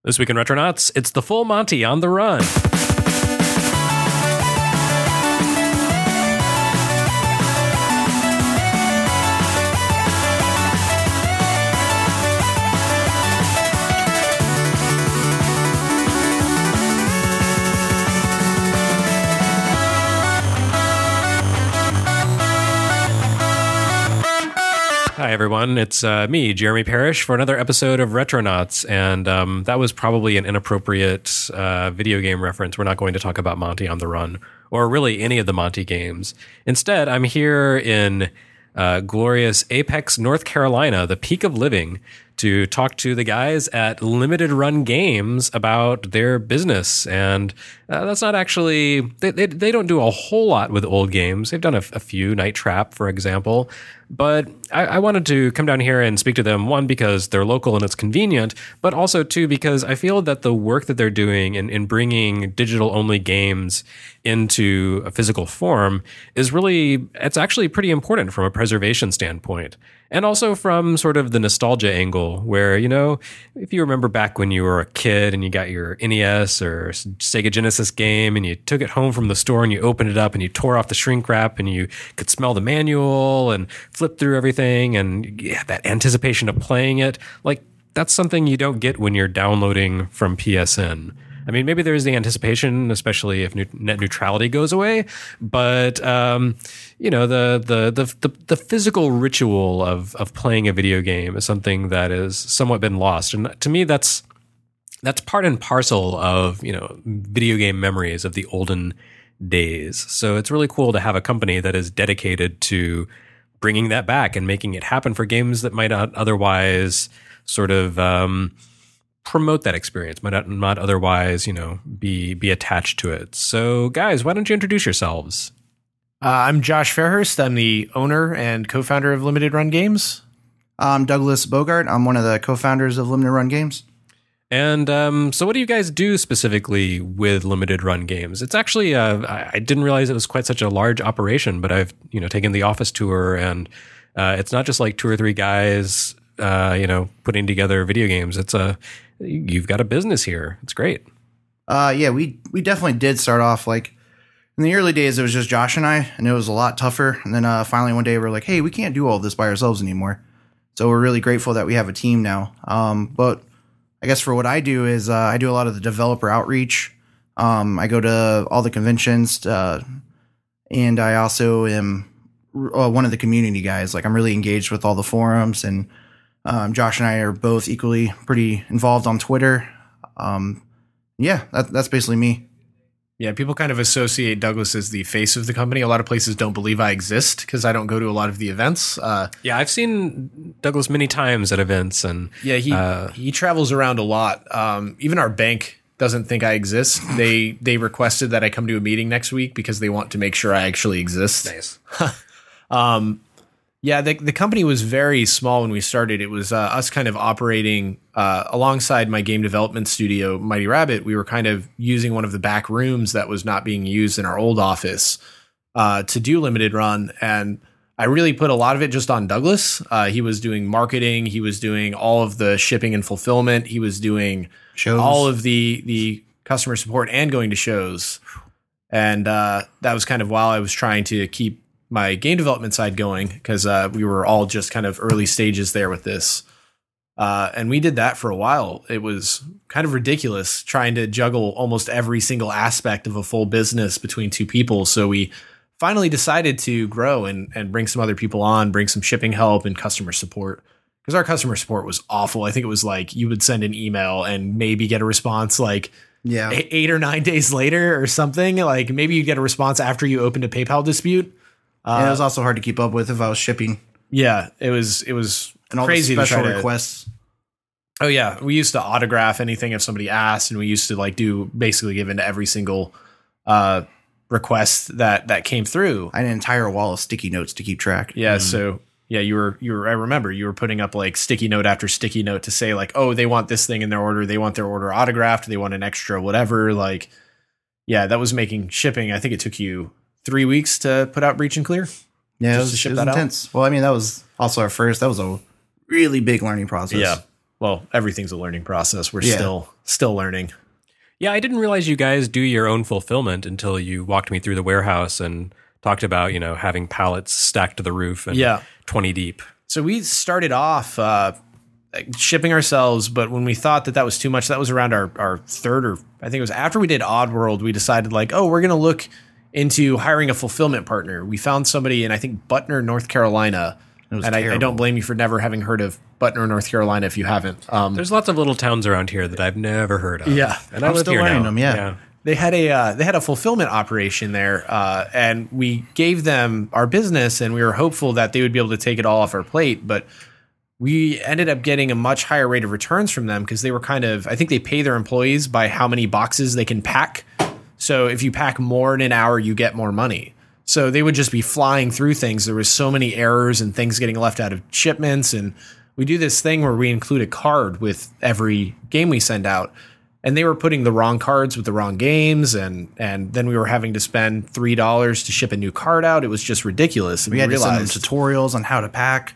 This week in Retronauts, it's the full Monty on the run. Hi, everyone. It's me, Jeremy Parrish, for another episode of Retronauts. And that was probably an inappropriate video game reference. We're not going to talk about Monty on the Run, or really any of the Monty games. Instead, I'm here in glorious Apex, North Carolina, the peak of living, to talk to the guys at Limited Run Games about their business. And that's not actually, they don't do a whole lot with old games. They've done a few, Night Trap, for example. But I wanted to come down here and speak to them, one, because they're local and it's convenient, but also, two, because I feel that the work that they're doing in bringing digital-only games into a physical form is really, it's actually pretty important from a preservation standpoint. And also from sort of the nostalgia angle where, you know, if you remember back when you were a kid and you got your NES or Sega Genesis game and you took it home from the store and you opened it up and you tore off the shrink wrap and you could smell the manual and flip through everything and yeah, that anticipation of playing it, like that's something you don't get when you're downloading from PSN. I mean, maybe there's the anticipation, especially if net neutrality goes away. But you know, the physical ritual of playing a video game is something that has somewhat been lost. And to me, that's part and parcel of, you know, video game memories of the olden days. So it's really cool to have a company that is dedicated to bringing that back and making it happen for games that might not otherwise sort of promote that experience, might not otherwise, you know, be attached to it. So, guys, why don't you introduce yourselves? I'm Josh Fairhurst. I'm the owner and co-founder of Limited Run Games. I'm Douglas Bogart. I'm one of the co-founders of Limited Run Games. And so what do you guys do specifically with Limited Run Games? It's actually, I didn't realize it was quite such a large operation, but I've, you know, taken the office tour, and it's not just like two or three guys, you know, putting together video games. You've got a business here. It's great. Yeah, we definitely did start off like in the early days. It was just Josh and I, and it was a lot tougher. And then finally one day we're like, hey, we can't do all this by ourselves anymore. So we're really grateful that we have a team now. But I guess for what I do is I do a lot of the developer outreach. I go to all the conventions, and I also am one of the community guys. Like I'm really engaged with all the forums, and Josh and I are both equally pretty involved on Twitter. Yeah, that's basically me. Yeah, people kind of associate Douglas as the face of the company. A lot of places don't believe I exist because I don't go to a lot of the events. Yeah, I've seen Douglas many times at events, and yeah, he travels around a lot. Even our bank doesn't think I exist. They requested that I come to a meeting next week because they want to make sure I actually exist. Nice. Yeah, the company was very small when we started. It was us kind of operating alongside my game development studio, Mighty Rabbit. We were kind of using one of the back rooms that was not being used in our old office to do Limited Run. And I really put a lot of it just on Douglas. He was doing marketing. He was doing all of the shipping and fulfillment. He was doing shows, all of the customer support and going to shows. And that was kind of while I was trying to keep my game development side going, because we were all just kind of early stages there with this. And we did that for a while. It was kind of ridiculous trying to juggle almost every single aspect of a full business between two people. So we finally decided to grow and bring some other people on, bring some shipping help and customer support, because our customer support was awful. I think it was like you would send an email and maybe get a response like 8 or 9 days later or something. Like maybe you'd get a response after you opened a PayPal dispute. And it was also hard to keep up with if I was shipping. Yeah, it was and all crazy the special to requests. Oh yeah, we used to autograph anything if somebody asked, and we used to like basically give into every single request that came through. I had an entire wall of sticky notes to keep track. Yeah, so yeah, you were. I remember you were putting up like sticky note after sticky note to say like, oh, they want this thing in their order, they want their order autographed, they want an extra whatever. Like, yeah, that was making shipping. I think it took you 3 weeks to put out Breach and Clear. Yeah, it was intense. Well, I mean, that was also our first. That was a really big learning process. Yeah. Well, everything's a learning process. We're still Still learning. Yeah, I didn't realize you guys do your own fulfillment until you walked me through the warehouse and talked about, having pallets stacked to the roof and 20 deep. So we started off shipping ourselves, but when we thought that was too much, that was around our third, or I think it was after we did Oddworld, we decided we're going to look into hiring a fulfillment partner. We found somebody in, I think, Butner, North Carolina. And I don't blame you for never having heard of Butner, North Carolina, if you haven't. There's lots of little towns around here that I've never heard of. Yeah. And I live here now. Them, yeah. They had a fulfillment operation there, and we gave them our business, and we were hopeful that they would be able to take it all off our plate. But we ended up getting a much higher rate of returns from them because they were I think they pay their employees by how many boxes they can pack. So if you pack more in an hour, you get more money. So they would just be flying through things. There was so many errors and things getting left out of shipments. And we do this thing where we include a card with every game we send out. And they were putting the wrong cards with the wrong games. And then we were having to spend $3 to ship a new card out. It was just ridiculous. And we had to send them tutorials on how to pack.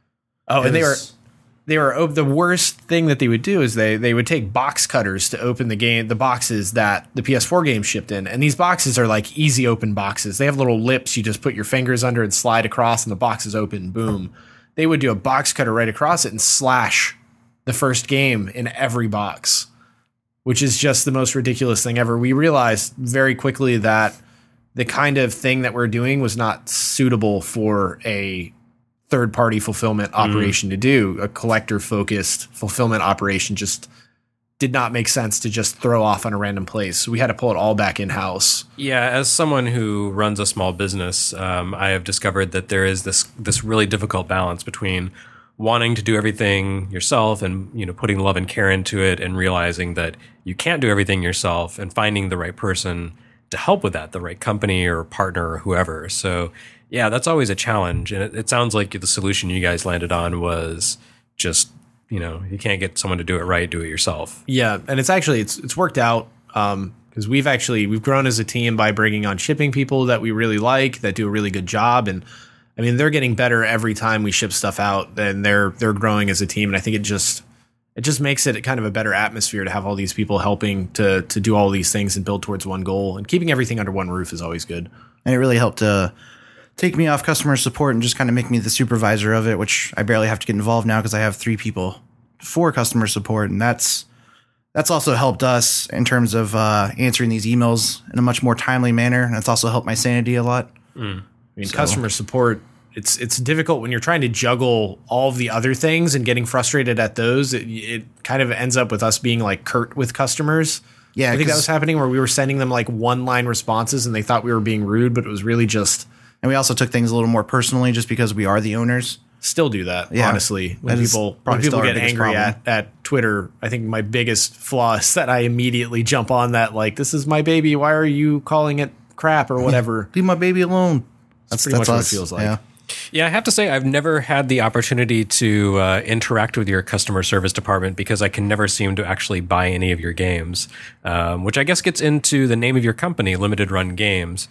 Oh, and they were the worst thing that they would do is they would take box cutters to open the boxes that the PS4 game shipped in. And these boxes are like easy open boxes. They have little lips. You just put your fingers under and slide across and the box is open. Boom. They would do a box cutter right across it and slash the first game in every box, which is just the most ridiculous thing ever. We realized very quickly that the kind of thing that we're doing was not suitable for a third-party fulfillment operation to do. A collector-focused fulfillment operation just did not make sense to just throw off on a random place. So we had to pull it all back in-house. Yeah, as someone who runs a small business, I have discovered that there is this really difficult balance between wanting to do everything yourself and putting love and care into it, and realizing that you can't do everything yourself, and finding the right person to help with that, the right company or partner or whoever. So yeah, that's always a challenge. And it sounds like the solution you guys landed on was just, you can't get someone to do it right, do it yourself. Yeah. And it's worked out because we've grown as a team by bringing on shipping people that we really like, that do a really good job. And I mean, they're getting better every time we ship stuff out, and they're growing as a team. And I think it just makes it kind of a better atmosphere to have all these people helping to do all these things and build towards one goal. And keeping everything under one roof is always good. And it really helped to take me off customer support and just kind of make me the supervisor of it, which I barely have to get involved now because I have 3 people for customer support. And that's also helped us in terms of answering these emails in a much more timely manner. And it's also helped my sanity a lot. I mean, customer support, it's difficult when you're trying to juggle all of the other things and getting frustrated at those. It kind of ends up with us being like curt with customers. Yeah, I think that was happening where we were sending them like one-line responses and they thought we were being rude, but it was really just... And we also took things a little more personally just because we are the owners. Still do that, honestly. When people get angry at Twitter, I think my biggest flaw is that I immediately jump on that, like, this is my baby. Why are you calling it crap or whatever? Leave my baby alone. That's pretty much what it feels like. Yeah, I have to say I've never had the opportunity to interact with your customer service department because I can never seem to actually buy any of your games, which I guess gets into the name of your company, Limited Run Games.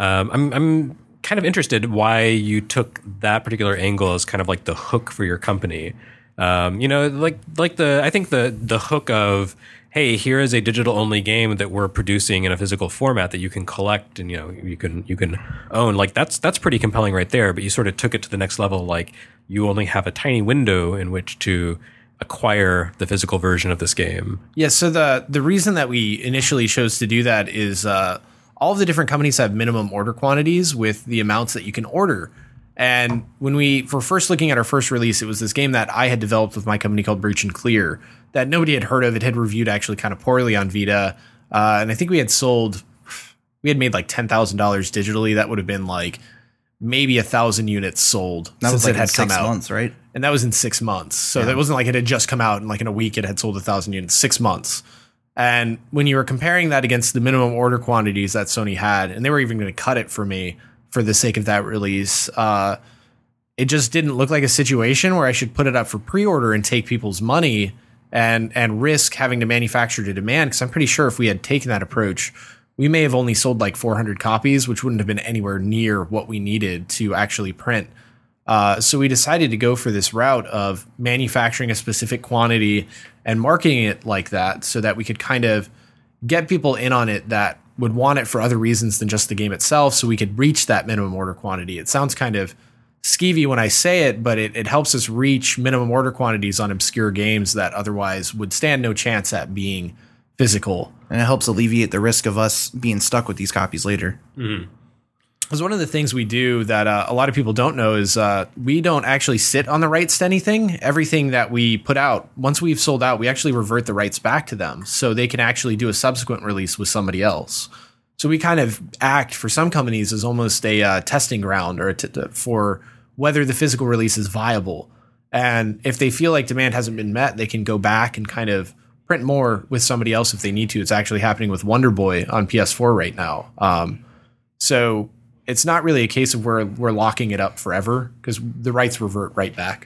I'm kind of interested why you took that particular angle as kind of like the hook for your company. I think the hook of, hey, here is a digital only game that we're producing in a physical format that you can collect and you can own. Like that's pretty compelling right there. But you sort of took it to the next level. Like you only have a tiny window in which to acquire the physical version of this game. Yeah. So the reason that we initially chose to do that is all of the different companies have minimum order quantities with the amounts that you can order. And when we were first looking at our first release, it was this game that I had developed with my company called Breach and Clear that nobody had heard of. It had reviewed actually kind of poorly on Vita. And I think we had made like $10,000 digitally. That would have been like maybe 1,000 units sold that since was like it had come 6 out. months, right? And that was in 6 months. So that wasn't like it had just come out and like in a week it had sold 1,000 units, 6 months. And when you were comparing that against the minimum order quantities that Sony had, and they were even going to cut it for me for the sake of that release, it just didn't look like a situation where I should put it up for pre-order and take people's money and risk having to manufacture to demand. Because I'm pretty sure if we had taken that approach, we may have only sold like 400 copies, which wouldn't have been anywhere near what we needed to actually print. So we decided to go for this route of manufacturing a specific quantity and marketing it like that so that we could kind of get people in on it that would want it for other reasons than just the game itself, so we could reach that minimum order quantity. It sounds kind of skeevy when I say it, but it helps us reach minimum order quantities on obscure games that otherwise would stand no chance at being physical. And it helps alleviate the risk of us being stuck with these copies later. Because one of the things we do that a lot of people don't know is we don't actually sit on the rights to anything. Everything that we put out, once we've sold out, we actually revert the rights back to them so they can actually do a subsequent release with somebody else. So we kind of act for some companies as almost a testing ground or for whether the physical release is viable. And if they feel like demand hasn't been met, they can go back and kind of print more with somebody else if they need to. It's actually happening with Wonder Boy on PS4 right now. So it's not really a case of where we're locking it up forever because the rights revert right back.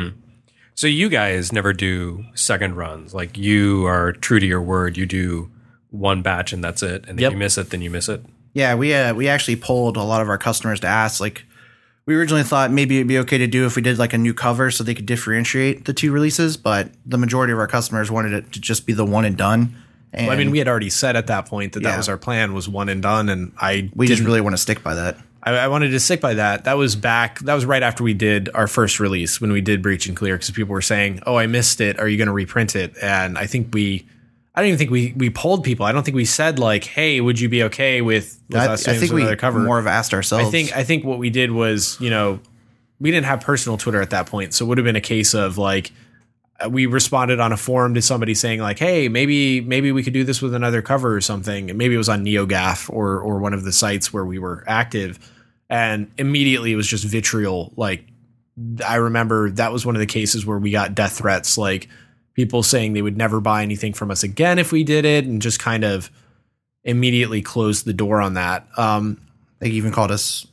So you guys never do second runs. Like, you are true to your word. You do one batch and that's it. And if you miss it, then you miss it. Yeah, we actually polled a lot of our customers to ask, like, we originally thought maybe it'd be okay to do if we did like a new cover so they could differentiate the two releases, but the majority of our customers wanted it to just be the one and done. And Well, I mean, we had already said at that point that was our plan, was one and done, and we just really want to stick by that. I wanted to stick by that. That was right after we did our first release, when we did Breach and Clear, because people were saying, "Oh, I missed it. Are you going to reprint it?" And I don't even think we polled people. I don't think we said like, "Hey, would you be okay with us doing another cover?" More of asked ourselves. I think what we did was, we didn't have personal Twitter at that point, so it would have been a case of like, we responded on a forum to somebody saying like, "Hey, maybe we could do this with another cover or something." And maybe it was on NeoGAF or one of the sites where we were active, and immediately it was just vitriol. Like, I remember that was one of the cases where we got death threats, like people saying they would never buy anything from us again if we did it, and just kind of immediately closed the door on that. They even called us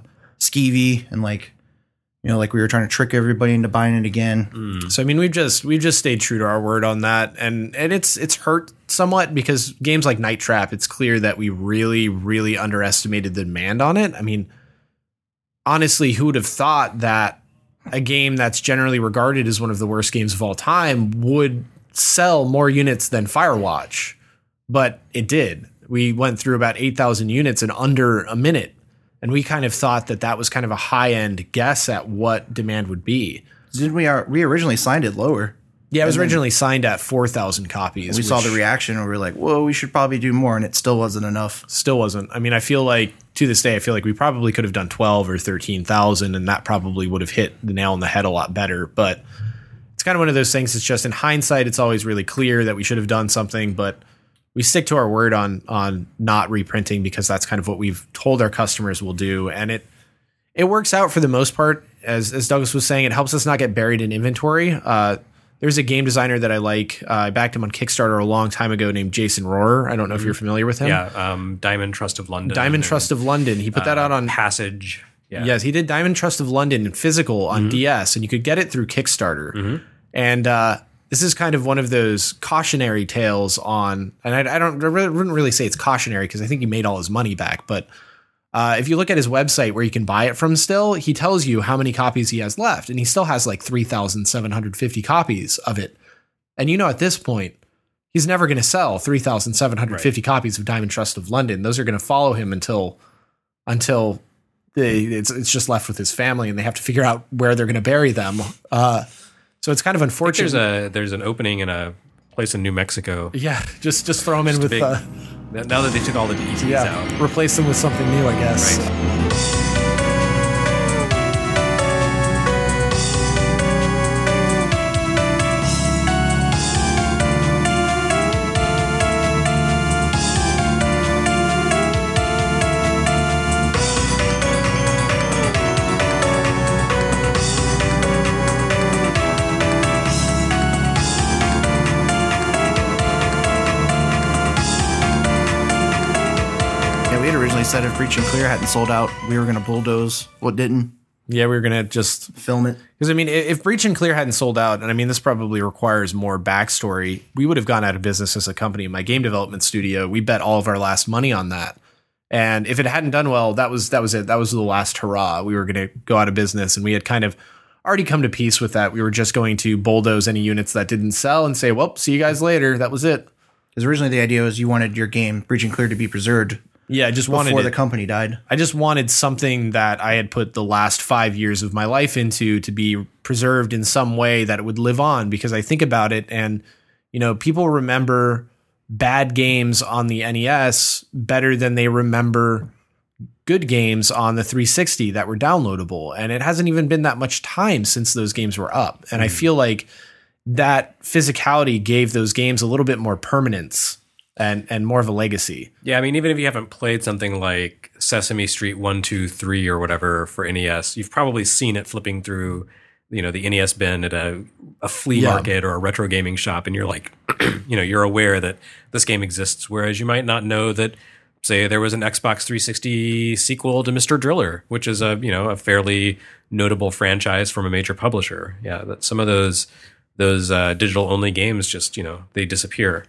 skeevy and like we were trying to trick everybody into buying it again. So I mean, we've just stayed true to our word on that, and it's hurt somewhat because games like Night Trap, it's clear that we really, really underestimated the demand on it. I mean, honestly, who would have thought that a game that's generally regarded as one of the worst games of all time would sell more units than Firewatch? But it did. We went through about 8,000 units in under a minute. And we kind of thought that was kind of a high-end guess at what demand would be. Didn't we originally signed it lower? Yeah, it was originally signed at 4,000 copies. We saw the reaction and we were like, whoa, we should probably do more. And it still wasn't enough. Still wasn't. I mean, I feel like to this day, we probably could have done 12 or 13,000, and that probably would have hit the nail on the head a lot better. But it's kind of one of those things. It's just in hindsight, it's always really clear that we should have done something, but we stick to our word on not reprinting because that's kind of what we've told our customers we'll do. And it works out for the most part. As Douglas was saying, it helps us not get buried in inventory. There's a game designer that I like. I backed him on Kickstarter a long time ago named Jason Rohrer. I don't know if you're familiar with him. Yeah, Diamond Trust of London. Diamond Trust of London. He put that out on Passage. Yeah. Yes, he did Diamond Trust of London in physical on DS, and you could get it through Kickstarter. And this is kind of one of those cautionary tales on, and I wouldn't really say it's cautionary because I think he made all his money back. But if you look at his website where you can buy it from still, he tells you how many copies he has left. And he still has like 3,750 copies of it. And at this point, he's never going to sell 3,750 copies of Diamond Trust of London. Those are going to follow him until it's just left with his family and they have to figure out where they're going to bury them. So it's kind of unfortunate. There's an opening in a place in New Mexico. Yeah, just throw them in with now that they took all the ETs out. Replace them with something new, I guess. Right. Said if Breach and Clear hadn't sold out, we were going to bulldoze what didn't. Yeah, we were going to just film it. Because, I mean, if Breach and Clear hadn't sold out, and I mean, this probably requires more backstory, we would have gone out of business as a company. My game development studio, we bet all of our last money on that. And if it hadn't done well, that was it. That was the last hurrah. We were going to go out of business, and we had kind of already come to peace with that. We were just going to bulldoze any units that didn't sell and say, well, see you guys later. That was it. Because originally the idea was you wanted your game, Breaching Clear, to be preserved. Yeah, I just wanted before the company died. I just wanted something that I had put the last 5 years of my life into to be preserved in some way that it would live on, because I think about it and, people remember bad games on the NES better than they remember good games on the 360 that were downloadable. And it hasn't even been that much time since those games were up. And I feel like that physicality gave those games a little bit more permanence and more of a legacy. Yeah, I mean, even if you haven't played something like Sesame Street 1, 2, 3 or whatever for NES, you've probably seen it flipping through, the NES bin at a flea market or a retro gaming shop, and you're like, you're aware that this game exists, whereas you might not know that, say, there was an Xbox 360 sequel to Mr. Driller, which is a fairly notable franchise from a major publisher. Yeah, that some of those digital only games just, they disappear.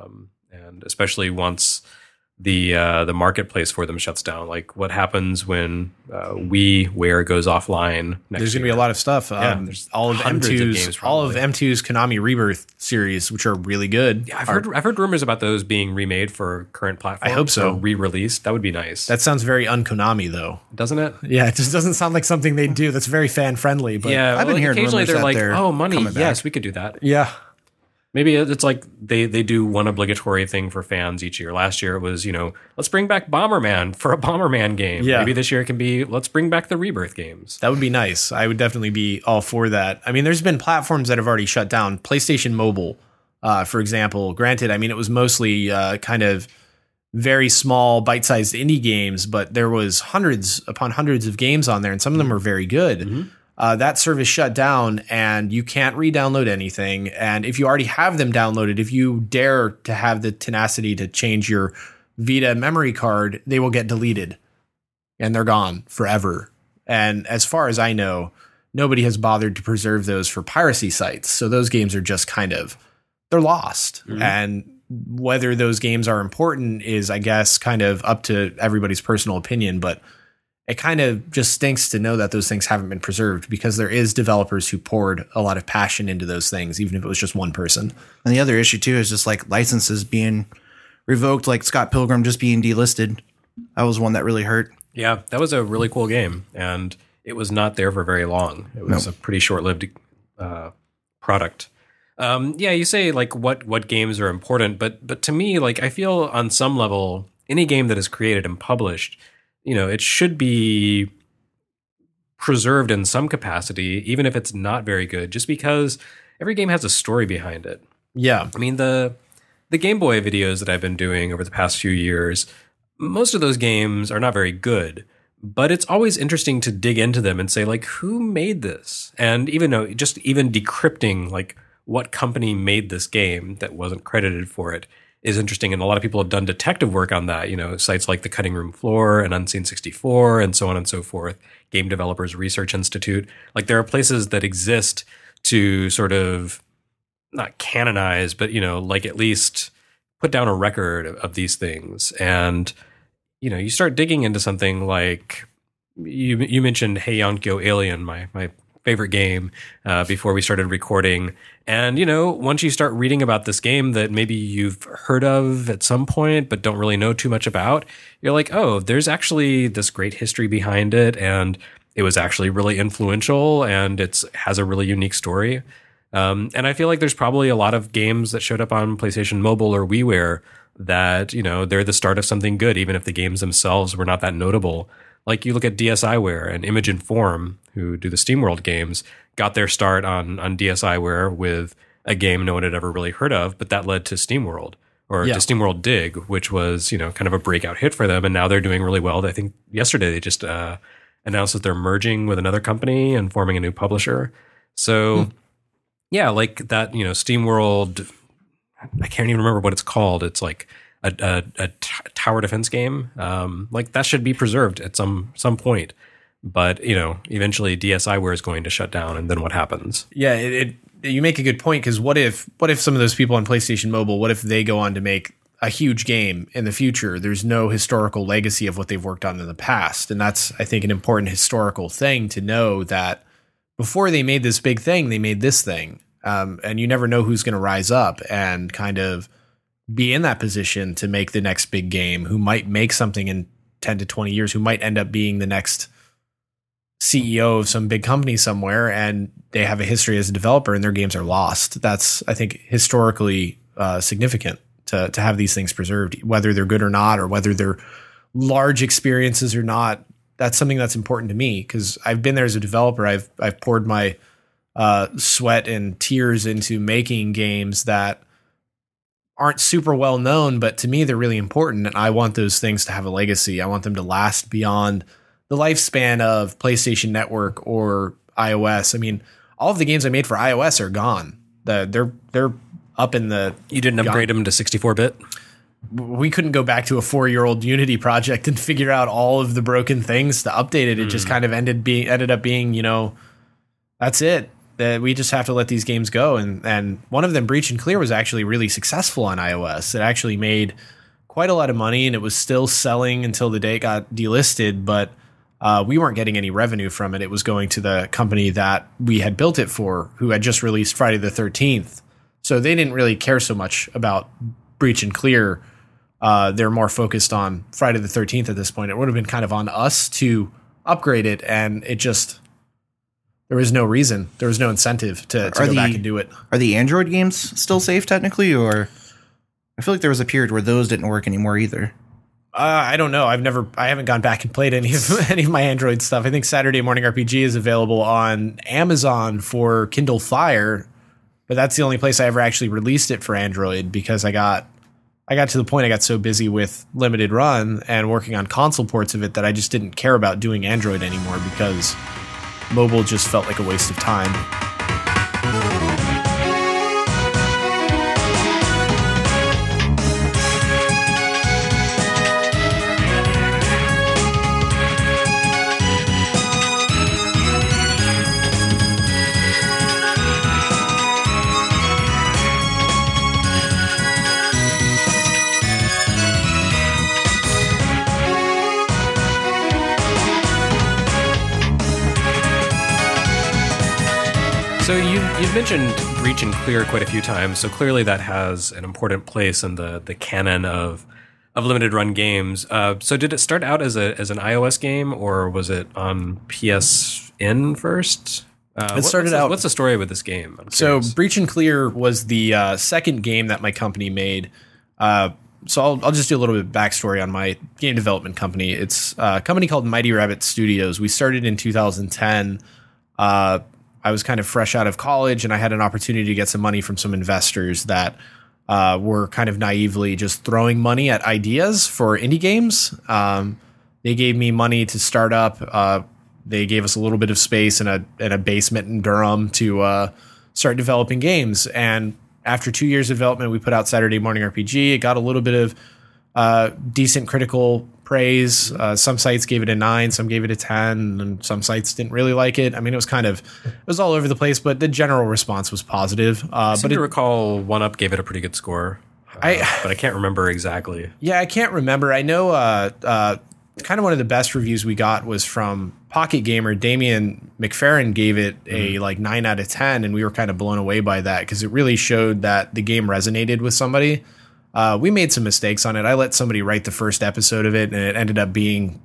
And especially once the marketplace for them shuts down. Like, what happens when WiiWare goes offline next There's going to be a lot of stuff. There's all of hundreds of games, all of M2's Konami Rebirth series, which are really good. Yeah, I've heard rumors about those being remade for current platforms. I hope so. Or re-released. That would be nice. That sounds very un-Konami, though. Doesn't it? Yeah, it just doesn't sound like something they do. That's very fan friendly. But yeah, I've been hearing occasionally rumors they're like, they're "Oh, money, coming back. yes, we could do that." yeah. Maybe it's like they do one obligatory thing for fans each year. Last year it was, let's bring back Bomberman for a Bomberman game. Yeah. Maybe this year it can be, let's bring back the Rebirth games. That would be nice. I would definitely be all for that. I mean, there's been platforms that have already shut down. PlayStation Mobile, for example. Granted, I mean, it was mostly kind of very small, bite-sized indie games, but there was hundreds upon hundreds of games on there, and some of them were very good. Mm-hmm. That service shut down, and you can't re-download anything. And if you already have them downloaded, if you dare to have the tenacity to change your Vita memory card, they will get deleted, and they're gone forever. And as far as I know, nobody has bothered to preserve those for piracy sites. So those games are just they're lost. Mm-hmm. And whether those games are important is, I guess, kind of up to everybody's personal opinion, but it kind of just stinks to know that those things haven't been preserved, because there is developers who poured a lot of passion into those things, even if it was just one person. And the other issue too is just like licenses being revoked, like Scott Pilgrim just being delisted. That was one that really hurt. Yeah, that was a really cool game, and it was not there for very long. It was a pretty short-lived product. Yeah, you say like what games are important, but to me, like, I feel on some level, any game that is created and published, it should be preserved in some capacity, even if it's not very good, just because every game has a story behind it. Yeah. I mean, the Game Boy videos that I've been doing over the past few years, most of those games are not very good, but it's always interesting to dig into them and say, like, who made this? And even decrypting, like, what company made this game that wasn't credited for it is interesting. And a lot of people have done detective work on that, sites like the Cutting Room Floor and Unseen 64 and so on and so forth, Game Developers Research Institute. Like, there are places that exist to sort of not canonize, but, like, at least put down a record of these things. And, you start digging into something like, you mentioned Heian-kyo Alien, my favorite game, before we started recording. And, once you start reading about this game that maybe you've heard of at some point, but don't really know too much about, you're like, oh, there's actually this great history behind it. And it was actually really influential, and it has a really unique story. And I feel like there's probably a lot of games that showed up on PlayStation Mobile or WiiWare that, they're the start of something good, even if the games themselves were not that notable. Like, you look at DSiWare and Image and Form, who do the SteamWorld games, got their start on DSiWare with a game no one had ever really heard of, but that led to SteamWorld, or to SteamWorld Dig, which was, kind of a breakout hit for them. And now they're doing really well. I think yesterday they just announced that they're merging with another company and forming a new publisher. So, yeah, like that, SteamWorld, I can't even remember what it's called. It's like a tower defense game. Like, that should be preserved at some point. But, eventually DSiWare is going to shut down, and then what happens? Yeah, you make a good point, because what if some of those people on PlayStation Mobile, what if they go on to make a huge game in the future, there's no historical legacy of what they've worked on in the past. And that's, I think, an important historical thing to know, that before they made this big thing, they made this thing. And you never know who's going to rise up and kind of be in that position to make the next big game, who might make something in 10 to 20 years, who might end up being the next CEO of some big company somewhere, and they have a history as a developer and their games are lost. That's, I think, historically significant to have these things preserved, whether they're good or not, or whether they're large experiences or not. That's something that's important to me, because I've been there as a developer. I've poured my sweat and tears into making games that aren't super well known, but to me, they're really important. And I want those things to have a legacy. I want them to last beyond the lifespan of PlayStation Network or iOS. I mean, all of the games I made for iOS are gone. They're up in the... You didn't upgrade them to 64-bit? We couldn't go back to a 4-year-old Unity project and figure out all of the broken things to update it. It just kind of ended up being, that's it. That we just have to let these games go. And one of them, Breach and Clear, was actually really successful on iOS. It actually made quite a lot of money, and it was still selling until the day it got delisted, but we weren't getting any revenue from it. It was going to the company that we had built it for, who had just released Friday the 13th. So they didn't really care so much about Breach and Clear. They're more focused on Friday the 13th at this point. It would have been kind of on us to upgrade it, and it just... There was no reason. There was no incentive to go back and do it. Are the Android games still safe technically, or I feel like there was a period where those didn't work anymore either? I don't know. I haven't gone back and played any of my Android stuff. I think Saturday Morning RPG is available on Amazon for Kindle Fire, but that's the only place I ever actually released it for Android, because I got to the point I got so busy with Limited Run and working on console ports of it that I just didn't care about doing Android anymore, because mobile just felt like a waste of time. So you've mentioned Breach and Clear quite a few times, so clearly that has an important place in the canon of limited run games. So did it start out as an iOS game, or was it on PSN first? What's the story with this game? So Breach and Clear was the second game that my company made. So I'll just do a little bit of backstory on my game development company. It's a company called Mighty Rabbit Studios. We started in 2010. I was kind of fresh out of college, and I had an opportunity to get some money from some investors that were kind of naively just throwing money at ideas for indie games. They gave me money to start up. They gave us a little bit of space in a basement in Durham to start developing games. And after 2 years of development, we put out Saturday Morning RPG. It got a little bit of decent critical praise. Some sites gave it a 9, some gave it a 10, and some sites didn't really like it. I mean, it was all over the place, but the general response was positive. I seem to recall 1UP gave it a pretty good score, but I can't remember exactly. Yeah, I can't remember. I know kind of one of the best reviews we got was from Pocket Gamer. Damian McFerrin gave it a 9 out of 10, and we were kind of blown away by that, because it really showed that the game resonated with somebody. We made some mistakes on it. I let somebody write the first episode of it, and it ended up being,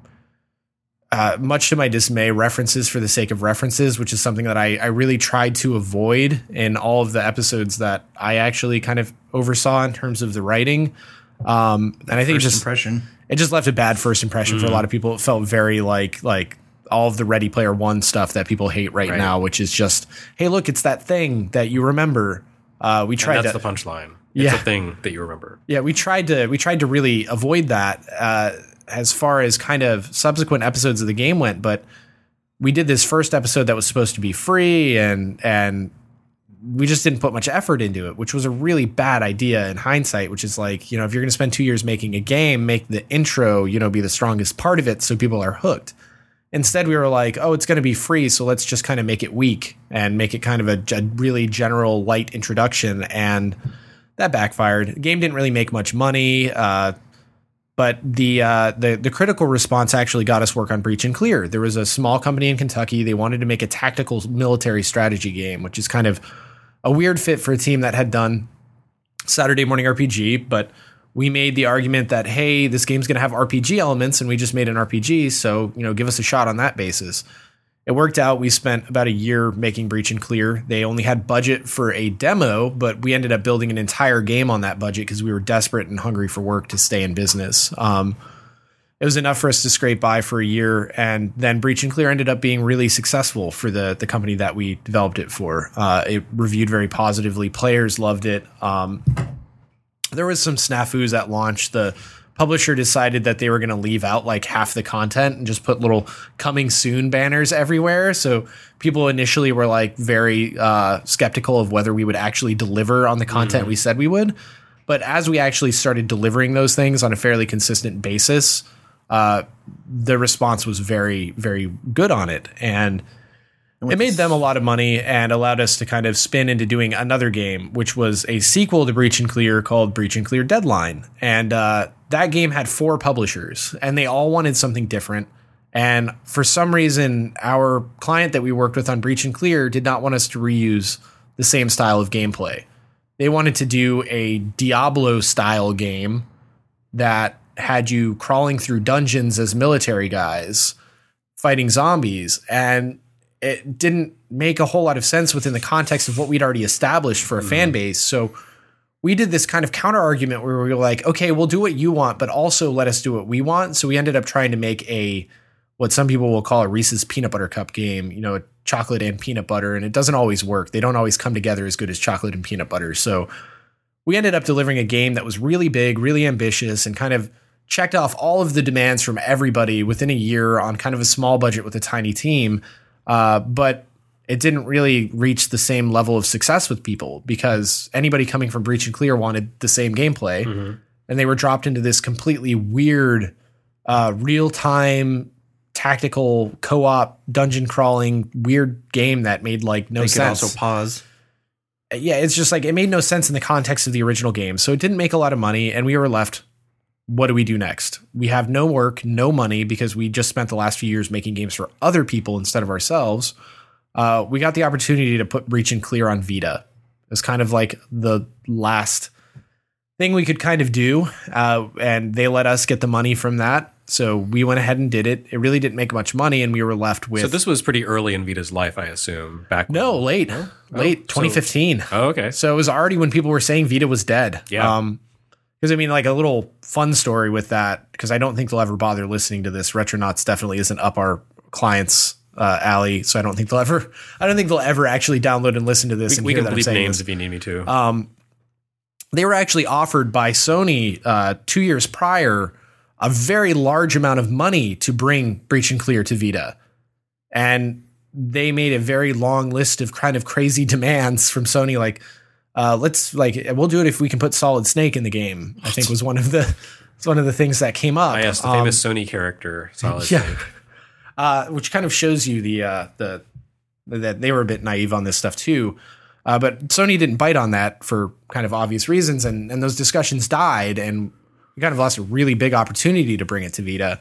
much to my dismay, references for the sake of references, which is something that I really tried to avoid in all of the episodes that I actually kind of oversaw in terms of the writing. And I think it just left a bad first impression for a lot of people. It felt very like all of the Ready Player One stuff that people hate right now, which is just, hey, look, it's that thing that you remember. We tried. And that's the punchline. It's a thing that you remember. Yeah, we tried to really avoid that as far as kind of subsequent episodes of the game went. But we did this first episode that was supposed to be free, and we just didn't put much effort into it, which was a really bad idea in hindsight, which is like, if you're going to spend 2 years making a game, make the intro, be the strongest part of it so people are hooked. Instead, we were like, oh, it's going to be free, so let's just kind of make it weak and make it kind of a really general light introduction. And that backfired. The game didn't really make much money, but the critical response actually got us work on Breach and Clear. There was a small company in Kentucky. They wanted to make a tactical military strategy game, which is kind of a weird fit for a team that had done Saturday Morning RPG, but we made the argument that, hey, this game's going to have RPG elements, and we just made an RPG, so, give us a shot on that basis. It worked out. We spent about a year making Breach and Clear. They only had budget for a demo, but we ended up building an entire game on that budget because we were desperate and hungry for work to stay in business. It was enough for us to scrape by for a year, and then Breach and Clear ended up being really successful for the company that we developed it for. It reviewed very positively. Players loved it. There was some snafus at launch. The publisher decided that they were going to leave out like half the content and just put little coming soon banners everywhere. So people initially were like very skeptical of whether we would actually deliver on the content we said we would. But as we actually started delivering those things on a fairly consistent basis, the response was very, very good on it. And it made them a lot of money and allowed us to kind of spin into doing another game, which was a sequel to Breach and Clear called Breach and Clear Deadline. And that game had 4 publishers, and they all wanted something different. And for some reason, our client that we worked with on Breach and Clear did not want us to reuse the same style of gameplay. They wanted to do a Diablo-style game that had you crawling through dungeons as military guys, fighting zombies, and it didn't make a whole lot of sense within the context of what we'd already established for a fan base. So we did this kind of counter argument where we were like, okay, we'll do what you want, but also let us do what we want. So we ended up trying to make what some people will call a Reese's Peanut Butter Cup game, chocolate and peanut butter. And it doesn't always work. They don't always come together as good as chocolate and peanut butter. So we ended up delivering a game that was really big, really ambitious, and kind of checked off all of the demands from everybody within a year on kind of a small budget with a tiny team. But it didn't really reach the same level of success with people because anybody coming from Breach and Clear wanted the same gameplay, and they were dropped into this completely weird, real-time tactical co-op dungeon crawling weird game that made like no sense. They could also pause. Yeah, it's just like it made no sense in the context of the original game. So it didn't make a lot of money, and we were left. What do we do next? We have no work, no money, because we just spent the last few years making games for other people instead of ourselves. We got the opportunity to put Breach and Clear on Vita. It was kind of like the last thing we could kind of do, and they let us get the money from that. So we went ahead and did it. It really didn't make much money, and we were left with... So this was pretty early in Vita's life, I assume. No, late. Oh? Late, 2015. Okay. So it was already when people were saying Vita was dead. Yeah. Because I mean, like a little fun story with that, because I don't think they'll ever bother listening to this. Retronauts definitely isn't up our clients' alley, so I don't think they'll ever actually download and listen to this. We can bleep bleep names if you need me to. They were actually offered by Sony 2 years prior a very large amount of money to bring Breach and Clear to Vita, and they made a very long list of kind of crazy demands from Sony, like. We'll do it if we can put Solid Snake in the game. I think was one of the things that came up. Yes, the famous Sony character, Solid Snake. Which kind of shows you that they were a bit naive on this stuff too. But Sony didn't bite on that for kind of obvious reasons, and those discussions died, and we kind of lost a really big opportunity to bring it to Vita.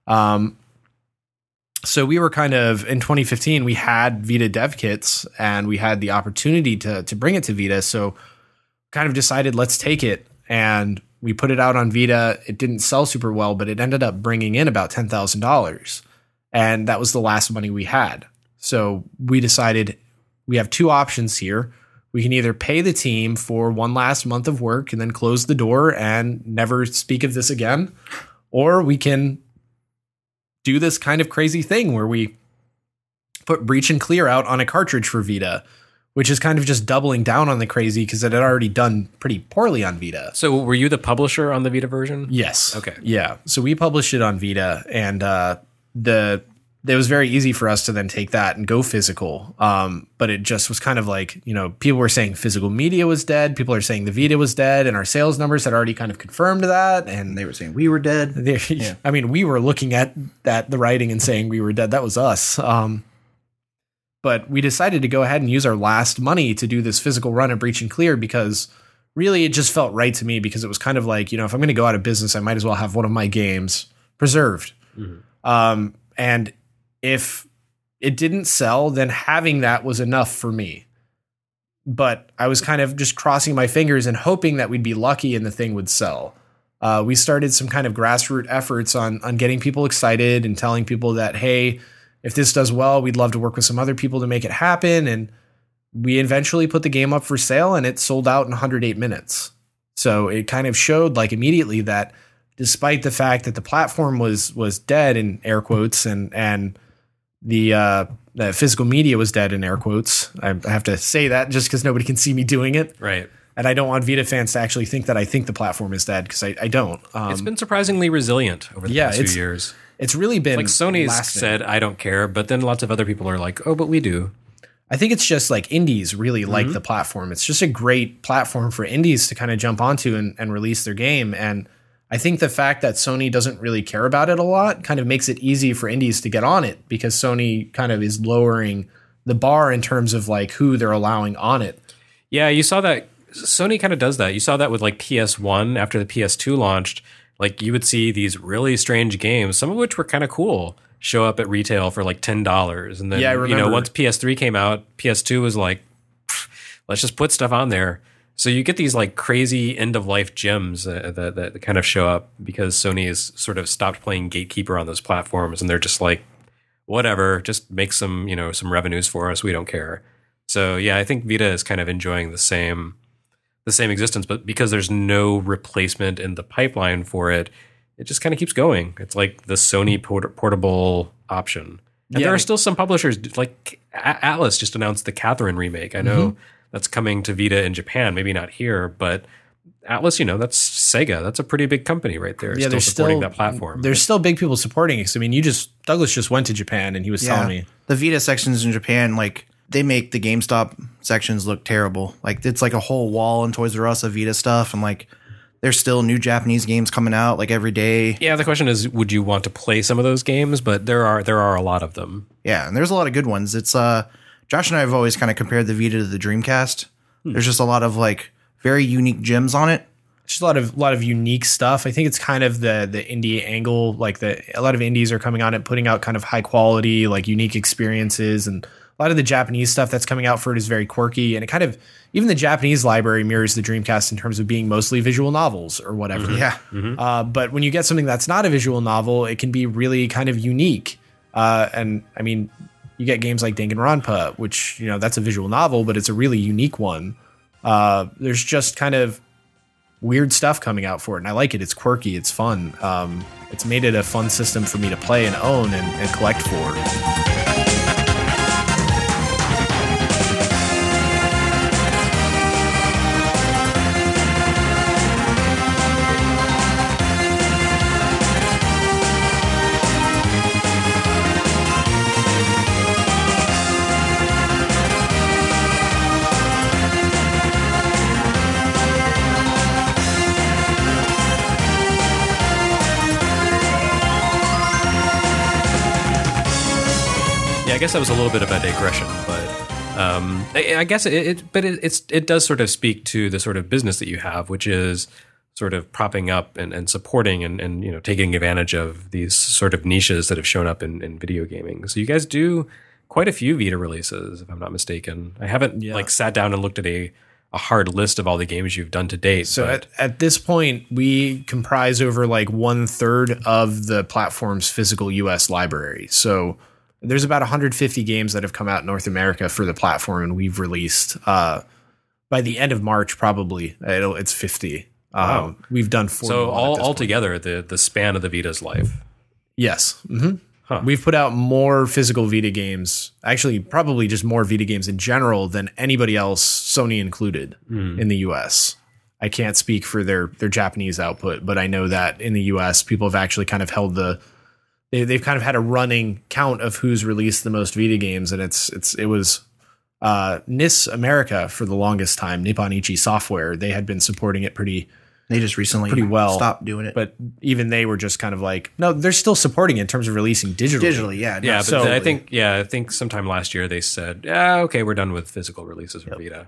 So we were kind of in 2015, we had Vita dev kits and we had the opportunity to bring it to Vita. So kind of decided, let's take it. And we put it out on Vita. It didn't sell super well, but it ended up bringing in about $10,000. And that was the last money we had. So we decided we have 2 options here. We can either pay the team for one last month of work and then close the door and never speak of this again, or we can do this kind of crazy thing where we put Breach and Clear out on a cartridge for Vita, which is kind of just doubling down on the crazy because it had already done pretty poorly on Vita. So were you the publisher on the Vita version? Yes. Okay. Yeah. So we published it on Vita, and it was very easy for us to then take that and go physical. But it just was kind of like, people were saying physical media was dead. People are saying the Vita was dead, and our sales numbers had already kind of confirmed that. And They were saying we were dead. Yeah. I mean, we were looking at the writing and saying we were dead. That was us. But we decided to go ahead and use our last money to do this physical run of Breach and Clear because really it just felt right to me because it was kind of like, if I'm going to go out of business, I might as well have one of my games preserved. And if it didn't sell, then having that was enough for me. But I was kind of just crossing my fingers and hoping that we'd be lucky and the thing would sell. We started some kind of grassroots efforts on getting people excited and telling people that, hey, if this does well, we'd love to work with some other people to make it happen. And we eventually put the game up for sale and it sold out in 108 minutes. So it kind of showed like immediately that despite the fact that the platform was dead in air quotes and the physical media was dead in air quotes. I have to say that just because nobody can see me doing it. Right. And I don't want Vita fans to actually think that I think the platform is dead because I don't. It's been surprisingly resilient over the past few years. It's really been like Sony's lasting. said, I don't care, but then lots of other people are like, oh, but we do. I think it's just like indies really like the platform. It's just a great platform for indies to kind of jump onto and release their game. And I think the fact that Sony doesn't really care about it a lot kind of makes it easy for indies to get on it because Sony kind of is lowering the bar in terms of like who they're allowing on it. Yeah, you saw that. Sony kind of does that. You saw that with like PS1 after the PS2 launched. Like you would see these really strange games, some of which were kind of cool, show up at retail for like $10. And then, I remember. Once PS3 came out, PS2 was like, let's just put stuff on there. So you get these like crazy end of life gems that kind of show up because Sony has sort of stopped playing gatekeeper on those platforms. And they're just like, whatever, just make some, some revenues for us. We don't care. So yeah, I think Vita is kind of enjoying the same existence, but because there's no replacement in the pipeline for it, it just kind of keeps going. It's like the Sony portable option. And there are still some publishers, like Atlas just announced the Catherine remake. I know that's coming to Vita in Japan, maybe not here, but Atlas, that's Sega. That's a pretty big company right there. Yeah, still supporting that platform. There's still big people supporting it. I mean, Douglas just went to Japan and he was telling me. The Vita sections in Japan, like, they make the GameStop sections look terrible. Like it's like a whole wall in Toys R Us of Vita stuff, and like there's still new Japanese games coming out like every day. Yeah, the question is, would you want to play some of those games? But there are a lot of them. Yeah, and there's a lot of good ones. It's Josh and I have always kind of compared the Vita to the Dreamcast. There's just a lot of like very unique gems on it. Just a lot of unique stuff. I think it's kind of the indie angle. Like a lot of indies are coming on it, putting out kind of high quality, like unique experiences, and a lot of the Japanese stuff that's coming out for it is very quirky, and it kind of even the Japanese library mirrors the Dreamcast in terms of being mostly visual novels or whatever. Yeah. But when you get something that's not a visual novel, it can be really kind of unique. And I mean, you get games like Danganronpa, which that's a visual novel, but it's a really unique one. There's just kind of weird stuff coming out for it, and I like it. It's quirky, it's fun. It's made it a fun system for me to play and own and collect for. I guess that was a little bit of a digression, but I guess it does sort of speak to the sort of business that you have, which is sort of propping up and supporting and taking advantage of these sort of niches that have shown up in video gaming. So you guys do quite a few Vita releases, if I'm not mistaken. I haven't sat down and looked at a hard list of all the games you've done to date. So at this point, we comprise over like 1/3 of the platform's physical US library. So there's about 150 games that have come out in North America for the platform, and we've released by the end of March, probably it's 50. Wow. We've done 40. So all together, the span of the Vita's life. Yes. Mm-hmm. Huh. We've put out more physical Vita games, actually probably just more Vita games in general than anybody else, Sony included, in the US. I can't speak for their Japanese output, but I know that in the US, people have actually kind of held they've kind of had a running count of who's released the most Vita games, and it was NIS America for the longest time. Nippon Ichi Software, they had been supporting it They just recently pretty well stopped doing it, but even they were just kind of like, no, they're still supporting it in terms of releasing digitally. Yeah, yeah. But so, I think sometime last year they said, okay, we're done with physical releases for Vita.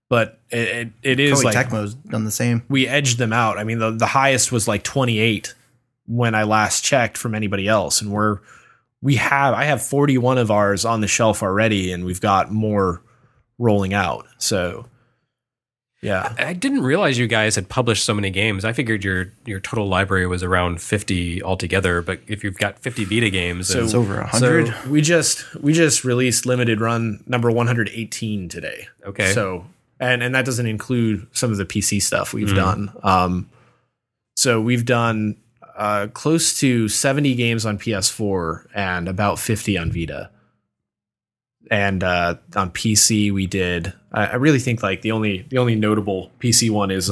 but it is Koei like Tecmo's done the same. we edged them out. I mean, the highest was like 28 when I last checked from anybody else, and I have 41 of ours on the shelf already, and we've got more rolling out. So yeah. I didn't realize you guys had published so many games. I figured your total library was around 50 altogether, but if you've got 50 Vita games, So- It's over 100. So we just released limited run number 118 today. Okay. So and that doesn't include some of the PC stuff we've done. So we've done close to 70 games on PS4 and about 50 on Vita. And on PC we did. I really think like the only notable PC one is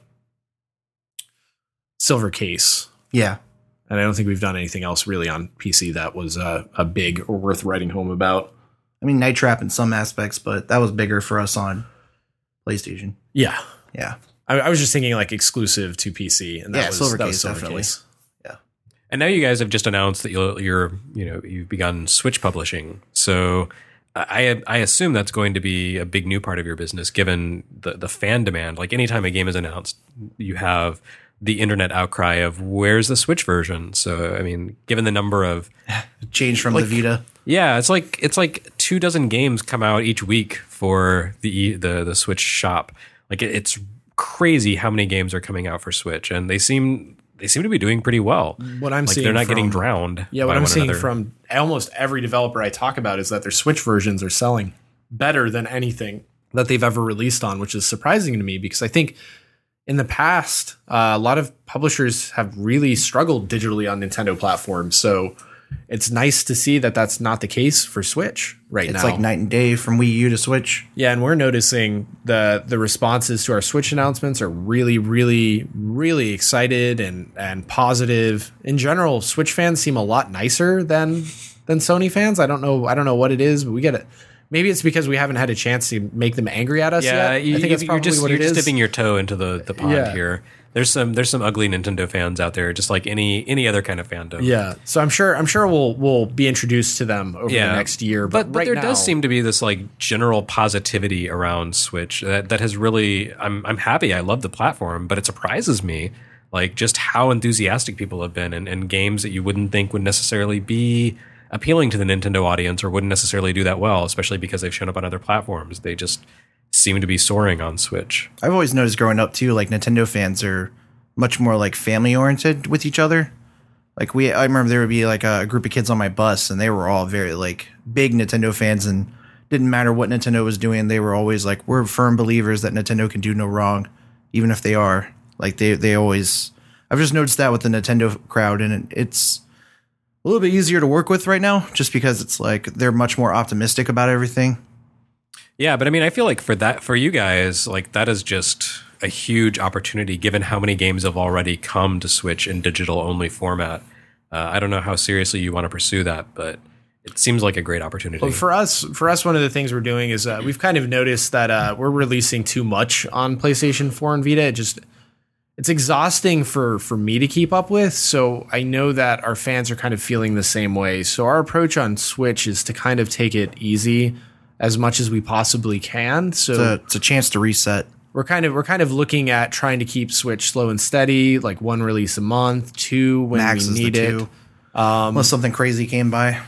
Silver Case. Yeah. And I don't think we've done anything else really on PC that was a big or worth writing home about. I mean, Night Trap in some aspects, but that was bigger for us on PlayStation. Yeah. Yeah. I was just thinking like exclusive to PC. And that was Silver that was Case, Silver definitely. Case. And now you guys have just announced that you've begun Switch publishing. So I assume that's going to be a big new part of your business, given the fan demand. Like anytime a game is announced, you have the internet outcry of where's the Switch version. So I mean, given the number of Change from the Vita. yeah, it's like 24 games come out each week for the Switch shop. Like it's crazy how many games are coming out for Switch, and they seem to be doing pretty well. What I'm like seeing they're not from- getting drowned. Yeah, by what I'm one seeing another. from almost every developer I talk about is that their Switch versions are selling better than anything that they've ever released on, which is surprising to me because I think in the past, a lot of publishers have really struggled digitally on Nintendo platforms. So it's nice to see that that's not the case for Switch right now. It's like night and day from Wii U to Switch. Yeah, and we're noticing the responses to our Switch announcements are really, really, really excited and positive. In general, Switch fans seem a lot nicer than Sony fans. I don't know what it is, but we get it. Maybe it's because we haven't had a chance to make them angry at us yeah, yet. I think that's probably what it is. You're dipping your toe into the pond Yeah. here. There's some ugly Nintendo fans out there, just like any other kind of fandom. Yeah, so I'm sure we'll be introduced to them over the next year. But But right there now, does seem to be this like general positivity around Switch that has really. I'm happy. I love the platform, but it surprises me like just how enthusiastic people have been and games that you wouldn't think would necessarily be appealing to the Nintendo audience or wouldn't necessarily do that well, especially because they've shown up on other platforms. They just seem to be soaring on Switch. I've always noticed growing up too, like Nintendo fans are much more like family oriented with each other. Like I remember there would be like a group of kids on my bus and they were all very like big Nintendo fans and didn't matter what Nintendo was doing. They were always like, we're firm believers that Nintendo can do no wrong, even if they are. Like they always, I've just noticed that with the Nintendo crowd, and it's a little bit easier to work with right now just because it's like they're much more optimistic about everything. Yeah, but I mean, I feel like for you guys, like that is just a huge opportunity given how many games have already come to Switch in digital only format. I don't know how seriously you want to pursue that, but it seems like a great opportunity. Well, for us, one of the things we're doing is we've kind of noticed that we're releasing too much on PlayStation 4 and Vita. It's exhausting for me to keep up with. So I know that our fans are kind of feeling the same way. So our approach on Switch is to kind of take it easy as much as we possibly can. So It's a chance to reset. we're kind of looking at trying to keep Switch slow and steady, like one release a month, two when Max we is need the it. two. Unless something crazy came by.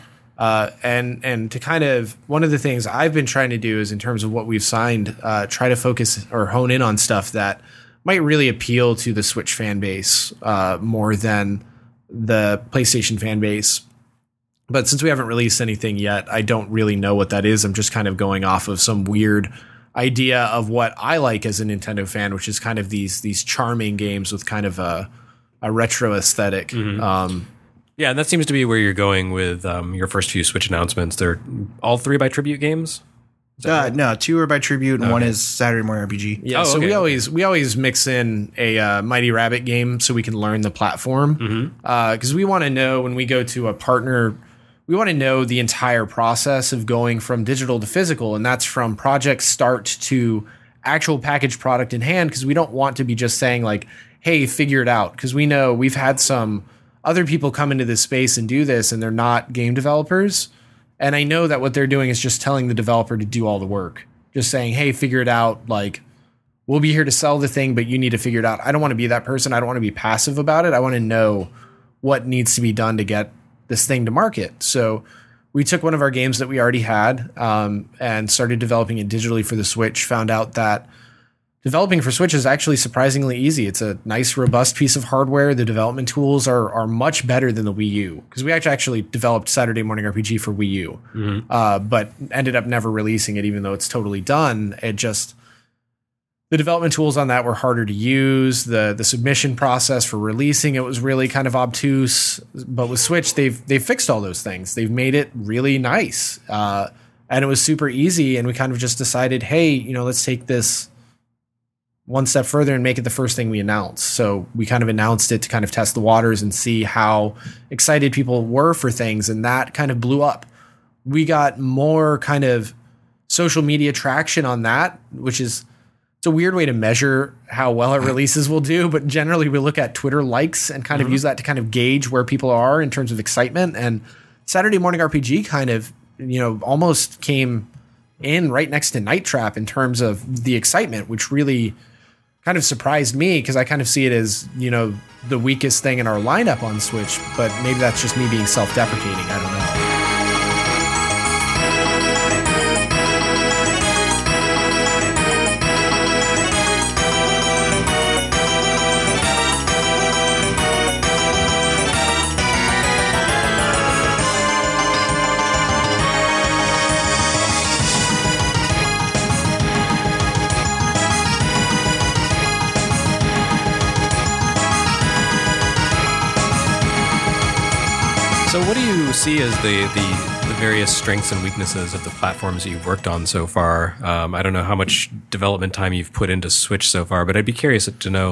And to kind of one of the things I've been trying to do is in terms of what we've signed, try to focus or hone in on stuff that might really appeal to the Switch fan base more than the PlayStation fan base. But since we haven't released anything yet, I don't really know what that is. I'm just kind of going off of some weird idea of what I like as a Nintendo fan, which is kind of these charming games with kind of a retro aesthetic. Yeah, and that seems to be where you're going with your first few Switch announcements. They're all three by Tribute games? No, two are by Tribute and one is Saturday Morning RPG. Yeah, Oh, so okay, we always mix in a Mighty Rabbit game so we can learn the platform. Because we want to know when we go to a partner, we want to know the entire process of going from digital to physical, and that's from project start to actual packaged product in hand. Because we don't want to be just saying like, "Hey, figure it out." Because we know we've had some other people come into this space and do this, and they're not game developers. And I know that what they're doing is just telling the developer to do all the work. just saying, hey, figure it out. Like, we'll be here to sell the thing, but you need to figure it out. I don't want to be that person. I don't want to be passive about it. I want to know what needs to be done to get this thing to market. So we took one of our games that we already had and started developing it digitally for the Switch, found out that developing for Switch is actually surprisingly easy. It's a nice, robust piece of hardware. The development tools are much better than the Wii U, because we actually developed Saturday Morning RPG for Wii U, but ended up never releasing it, even though it's totally done. The development tools on that were harder to use. The submission process for releasing it was really kind of obtuse. But with Switch, they've fixed all those things. They've made it really nice, and it was super easy. And we kind of just decided, hey, let's take this one step further and make it the first thing we announce. So we kind of announced it to kind of test the waters and see how excited people were for things, and that kind of blew up. We got more kind of social media traction on that, which is, it's a weird way to measure how well our releases will do, but generally we look at Twitter likes and kind of use that to kind of gauge where people are in terms of excitement. And Saturday Morning RPG kind of, almost came in right next to Night Trap in terms of the excitement, which really kind of surprised me, because I kind of see it as, the weakest thing in our lineup on Switch, but maybe that's just me being self-deprecating. I don't know. So what do you see as the various strengths and weaknesses of the platforms that you've worked on so far? I don't know how much development time you've put into Switch so far, but I'd be curious to know,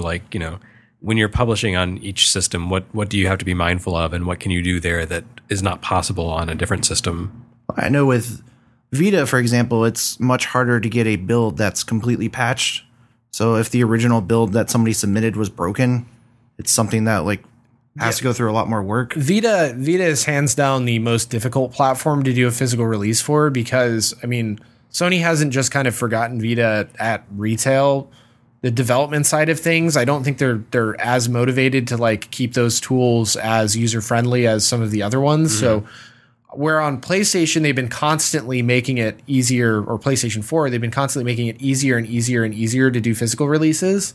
when you're publishing on each system, what do you have to be mindful of, and what can you do there that is not possible on a different system? I know with Vita, for example, it's much harder to get a build that's completely patched. So if the original build that somebody submitted was broken, it's something that has to go through a lot more work. Vita is hands down the most difficult platform to do a physical release for, because, Sony hasn't just kind of forgotten Vita at retail. The development side of things, I don't think they're as motivated to keep those tools as user friendly as some of the other ones. Mm-hmm. So where on PlayStation they've been constantly making it easier, or PlayStation 4, they've been constantly making it easier and easier and easier to do physical releases.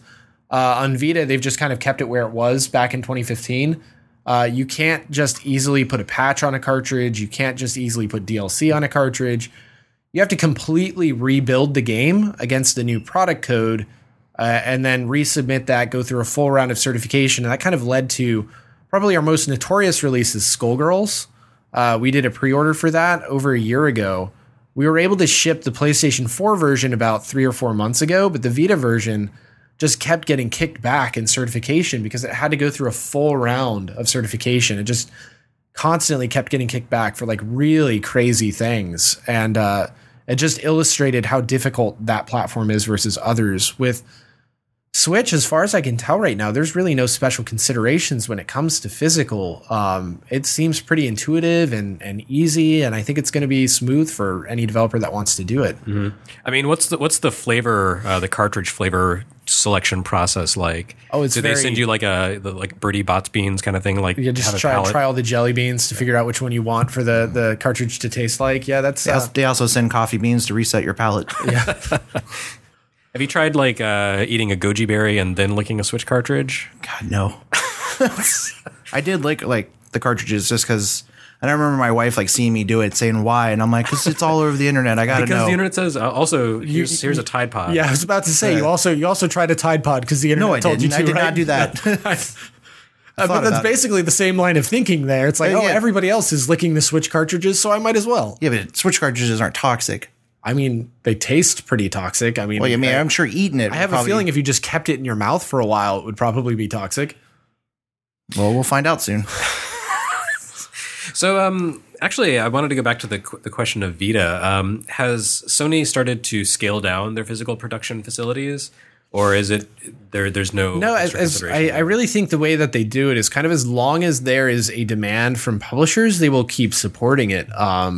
On Vita, they've just kind of kept it where it was back in 2015. You can't just easily put a patch on a cartridge. You can't just easily put DLC on a cartridge. You have to completely rebuild the game against the new product code, and then resubmit that, go through a full round of certification. And that kind of led to probably our most notorious release is Skullgirls. We did a pre-order for that over a year ago. We were able to ship the PlayStation 4 version about 3 or 4 months ago, but the Vita version just kept getting kicked back in certification because it had to go through a full round of certification. It just constantly kept getting kicked back for really crazy things. And it just illustrated how difficult that platform is versus others. With Switch, as far as I can tell right now, there's really no special considerations when it comes to physical. It seems pretty intuitive and easy, and I think it's going to be smooth for any developer that wants to do it. Mm-hmm. What's the flavor, the cartridge flavor selection process like? Oh, it's they send you the Birdie Bots beans kind of thing? You just try all the jelly beans to figure out which one you want for the cartridge to taste like. Yeah, that's. They also send coffee beans to reset your palate. Yeah. Have you tried eating a goji berry and then licking a Switch cartridge? God, no. I did lick the cartridges just because, and I remember my wife seeing me do it, saying why, and I'm like, because it's all over the internet. I gotta know. Because the internet says also here's a Tide Pod. Yeah, I was about to say you also tried a Tide Pod because the internet told you to. I did right? not do that. But that's basically the same line of thinking there. It's everybody else is licking the Switch cartridges, so I might as well. Yeah, but Switch cartridges aren't toxic. They taste pretty toxic. I'm sure eating it. I have a feeling if you just kept it in your mouth for a while, it would probably be toxic. Well, we'll find out soon. So, actually, I wanted to go back to the question of Vita. Has Sony started to scale down their physical production facilities? or is it there's no extra as consideration? I really think the way that they do it is kind of as long as there is a demand from publishers, they will keep supporting it.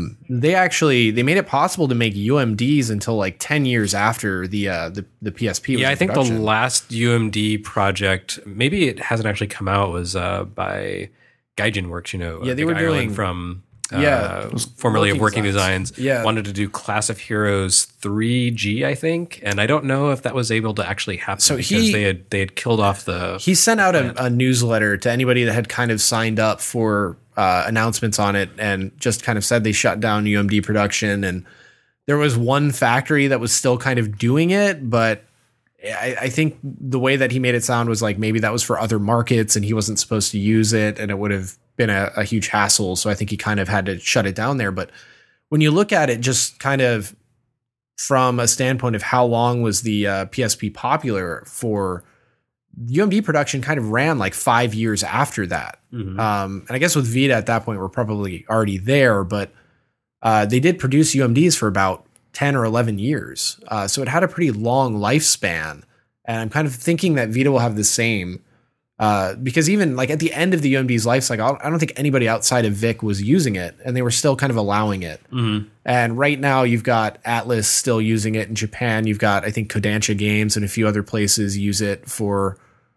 They made it possible to make UMDs until like 10 years after the PSP. Yeah, was I in think production. the last UMD project, maybe it hasn't actually come out, was by Gaijin Works. Yeah, they Big were Ireland doing- from Yeah, formerly of Working Working Designs. Designs. Yeah. Wanted to do Class of Heroes 3G, I think, and I don't know if that was able to actually happen So because they had killed off the. He sent out a newsletter to anybody that had kind of signed up for announcements on it, and just kind of said they shut down UMD production. And there was one factory that was still kind of doing it, but I think the way that he made it sound was like maybe that was for other markets and he wasn't supposed to use it, and it would have been a huge hassle. So I think he kind of had to shut it down there. But when you look at it just kind of from a standpoint of how long was the PSP popular for, UMD production kind of ran like 5 years after that. Mhm. And I guess with Vita at that point, we're probably already there, but they did produce UMDs for about 10 or 11 years. So it had a pretty long lifespan. And I'm kind of thinking that Vita will have the same, because even like at the end of the UMD's life cycle, I don't think anybody outside of Vic was using it, and they were still kind of allowing it. Mhm. And right now you've got Atlas still using it in Japan. You've got, I think, Kodansha Games and a few other places use it for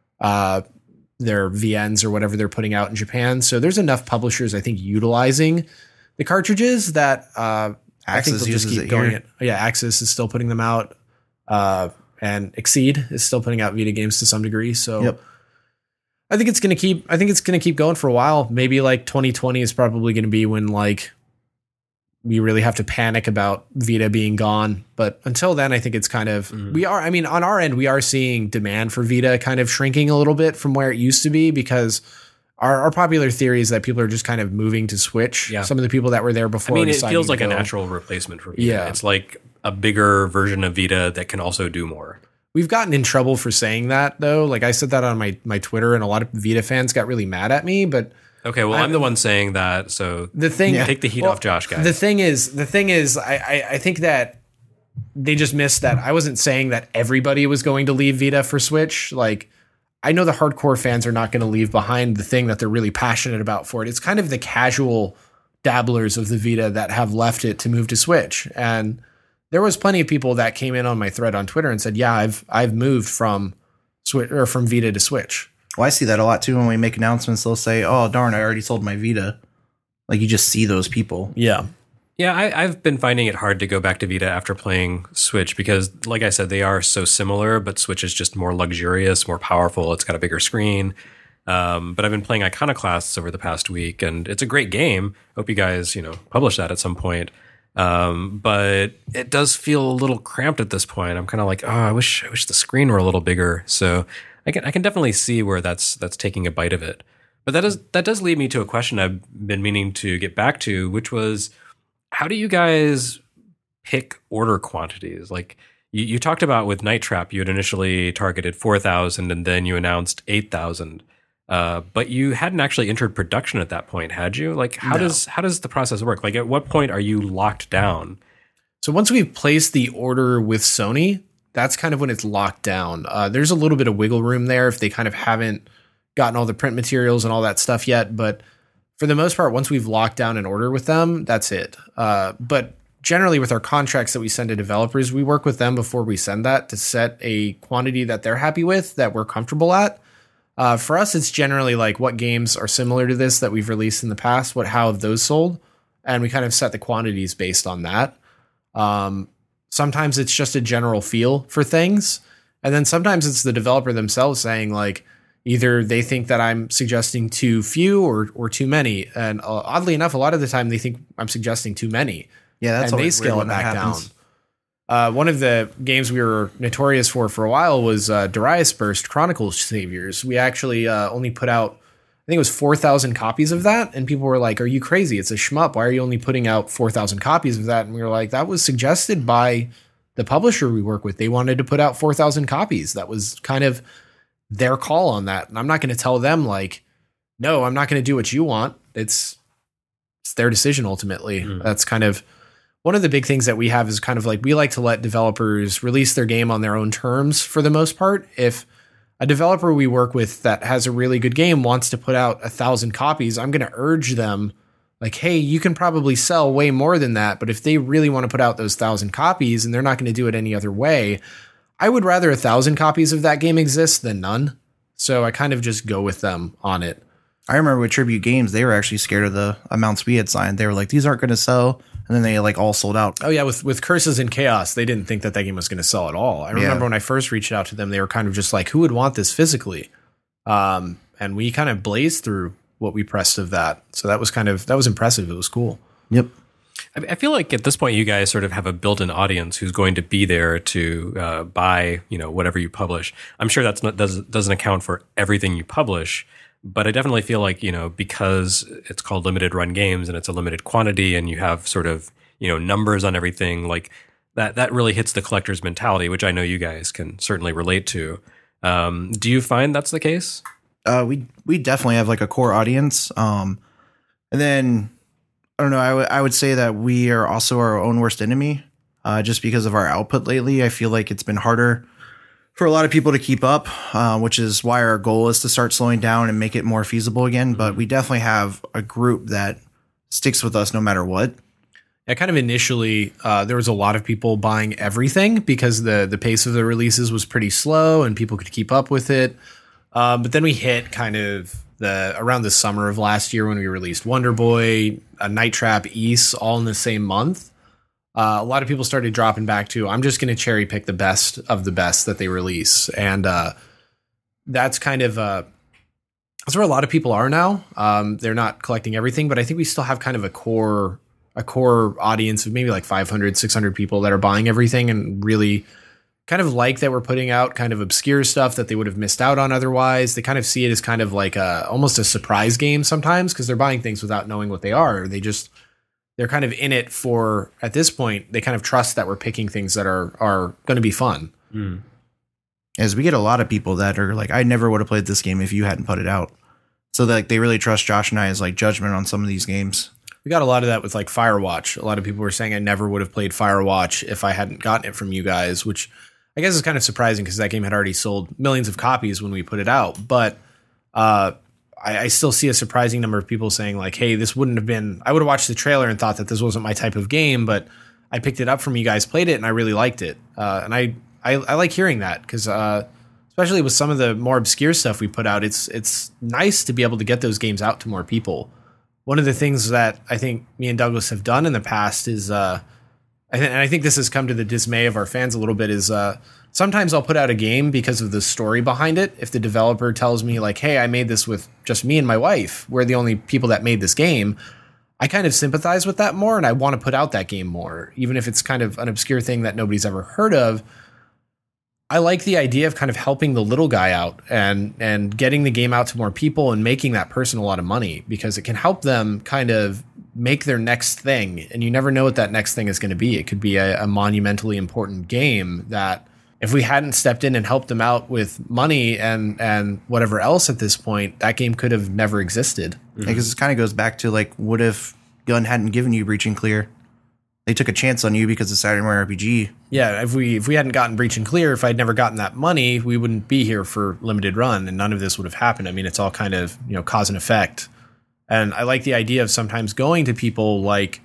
their VNs or whatever they're putting out in Japan. So there's enough publishers, I think, utilizing the cartridges that I think Axis they'll just uses keep it going. here. Yeah, Axis is still putting them out, and Exceed is still putting out Vita games to some degree. So Yep. I think it's gonna keep going for a while. Maybe like 2020 is probably going to be when like we really have to panic about Vita being gone. But until then, I think it's kind of on our end, we are seeing demand for Vita kind of shrinking a little bit from where it used to be, because our popular theory is that people are just kind of moving to Switch. Yeah. Some of the people that were there I before, mean, it deciding feels to like a go. natural replacement for Vita. Yeah. It's like a bigger version of Vita that can also do more. We've gotten in trouble for saying that, though. Like I said that on my Twitter, and a lot of Vita fans got really mad at me. But Okay, well, I'm the one saying that, so the thing, take the heat off Josh, guys. The thing is, I think that they just missed that. I wasn't saying that everybody was going to leave Vita for Switch. Like, I know the hardcore fans are not going to leave behind the thing that they're really passionate about for it. It's kind of the casual dabblers of the Vita that have left it to move to Switch. And there was plenty of people that came in on my thread on Twitter and said, "Yeah, I've moved from Switch or from Vita to Switch." Well, I see that a lot too when we make announcements. They'll say, "Oh, darn, I already sold my Vita." Like you just see those people. Yeah. Yeah, I've been finding it hard to go back to Vita after playing Switch because, like I said, they are so similar, but Switch is just more luxurious, more powerful. It's got a bigger screen. But I've been playing Iconoclasts over the past week, and it's a great game. Hope you guys, publish that at some point. But it does feel a little cramped at this point. I'm kind of like, oh, I wish the screen were a little bigger. So I can definitely see where that's taking a bite of it. But that does lead me to a question I've been meaning to get back to, which was, how do you guys pick order quantities? Like you talked about with Night Trap, you had initially targeted 4,000 and then you announced 8,000. But you hadn't actually entered production at that point, had you? Like how does the process work? Like at what point are you locked down? So once we've placed the order with Sony, that's kind of when it's locked down. There's a little bit of wiggle room there if they kind of haven't gotten all the print materials and all that stuff yet. But for the most part, once we've locked down an order with them, that's it. But generally with our contracts that we send to developers, we work with them before we send that to set a quantity that they're happy with, that we're comfortable at. For us, it's generally like what games are similar to this that we've released in the past, how have those sold? And we kind of set the quantities based on that. Sometimes it's just a general feel for things. And then sometimes it's the developer themselves saying like, either they think that I'm suggesting too few or too many. And oddly enough, a lot of the time they think I'm suggesting too many. Yeah, that's and they always scale weird it when that back down. happens. One of the games we were notorious for a while was Darius Burst Chronicles Saviors. We actually only put out, I think it was 4,000 copies of that. And people were like, "Are you crazy? It's a shmup. Why are you only putting out 4,000 copies of that?" And we were like, that was suggested by the publisher we work with. They wanted to put out 4,000 copies. That was kind of their call on that. And I'm not going to tell them like, no, I'm not going to do what you want. It's their decision ultimately. That's kind of one of the big things that we have is kind of like we like to let developers release their game on their own terms for the most part. If a developer we work with that has a really good game wants to put out 1,000 copies, I'm going to urge them like, hey, you can probably sell way more than that. But if they really want to put out those 1,000 copies and they're not going to do it any other way, I would rather 1,000 copies of that game exist than none. So I kind of just go with them on it. I remember with Tribute Games, they were actually scared of the amounts we had signed. They were like, these aren't going to sell. And then they like all sold out. Oh yeah, with Curses and Chaos, they didn't think that game was going to sell at all. I remember when I first reached out to them, they were kind of just like, who would want this physically? And we kind of blazed through what we pressed of that. So that was impressive. It was cool. Yep. I feel like at this point, you guys sort of have a built-in audience who's going to be there to buy, whatever you publish. I'm sure doesn't account for everything you publish. But I definitely feel like, because it's called limited run games and it's a limited quantity and you have sort of, numbers on everything, like that really hits the collector's mentality, which I know you guys can certainly relate to. Do you find that's the case? We definitely have like a core audience. And then, I don't know, I would say that we are also our own worst enemy just because of our output lately. I feel like it's been harder for a lot of people to keep up, which is why our goal is to start slowing down and make it more feasible again. But we definitely have a group that sticks with us no matter what. Yeah, kind of initially, there was a lot of people buying everything because the pace of the releases was pretty slow and people could keep up with it. But then we hit kind of around the summer of last year when we released Wonder Boy, Night Trap, Ys, all in the same month. A lot of people started dropping back to, I'm just going to cherry pick the best of the best that they release. And that's kind of that's where a lot of people are now. They're not collecting everything, but I think we still have kind of a core audience of maybe like 500, 600 people that are buying everything and really kind of like that we're putting out kind of obscure stuff that they would have missed out on otherwise. They kind of see it as kind of like almost a surprise game sometimes because they're buying things without knowing what they are. They're kind of in it for, at this point, they kind of trust that we're picking things that are going to be fun. Mm. As we get a lot of people that are like, I never would have played this game if you hadn't put it out. So that they really trust Josh and I's like judgment on some of these games. We got a lot of that with like Firewatch. A lot of people were saying I never would have played Firewatch if I hadn't gotten it from you guys, which I guess is kind of surprising because that game had already sold millions of copies when we put it out. But I still see a surprising number of people saying like, hey, this wouldn't have been, I would have watched the trailer and thought that this wasn't my type of game, but I picked it up from you guys, played it, and I really liked it. And I like hearing that because especially with some of the more obscure stuff we put out, it's nice to be able to get those games out to more people. One of the things that I think me and Douglas have done in the past is, and I think this has come to the dismay of our fans a little bit, is sometimes I'll put out a game because of the story behind it. If the developer tells me like, hey, I made this with just me and my wife, we're the only people that made this game, I kind of sympathize with that more and I want to put out that game more, even if it's kind of an obscure thing that nobody's ever heard of. I like the idea of kind of helping the little guy out and getting the game out to more people and making that person a lot of money because it can help them kind of make their next thing. And you never know what that next thing is going to be. It could be a monumentally important game that if we hadn't stepped in and helped them out with money and whatever else at this point, that game could have never existed. Mm-hmm. Because it kind of goes back to like, what if Gun hadn't given you Breach and Clear? They took a chance on you because of Saturday Morning RPG. Yeah, if we hadn't gotten Breach and Clear, if I'd never gotten that money, we wouldn't be here for Limited Run, and none of this would have happened. I mean, it's all kind of cause and effect. And I like the idea of sometimes going to people like